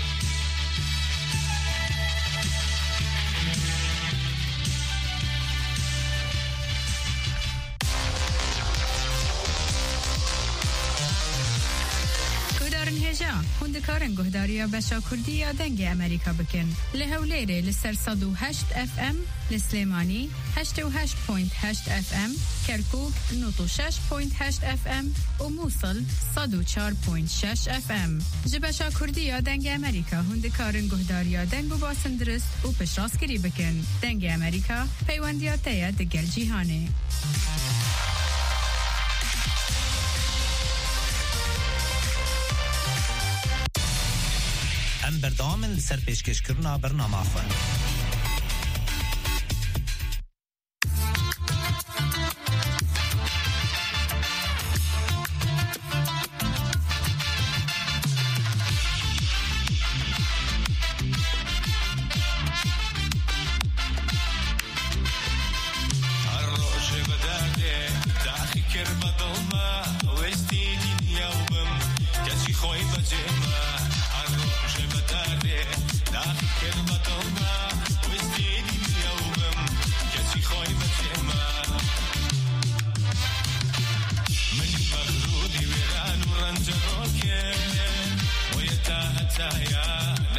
هندکارن گهداریا بشا کردی دنگ امریکا بکن لهولیره لسر 108 FM لسلیمانی 88.8 FM کرکوک 96.8 FM و موصل 104.6 FM جبشا کردی دنگ امریکا هندکارن گهداریا دنگ باسندرست و پشراسکری بکن دنگ امریکا پیوندیات تیا دگل جیهانه ام بردام لسر پیشکش کرنا برنامه خواه Yeah.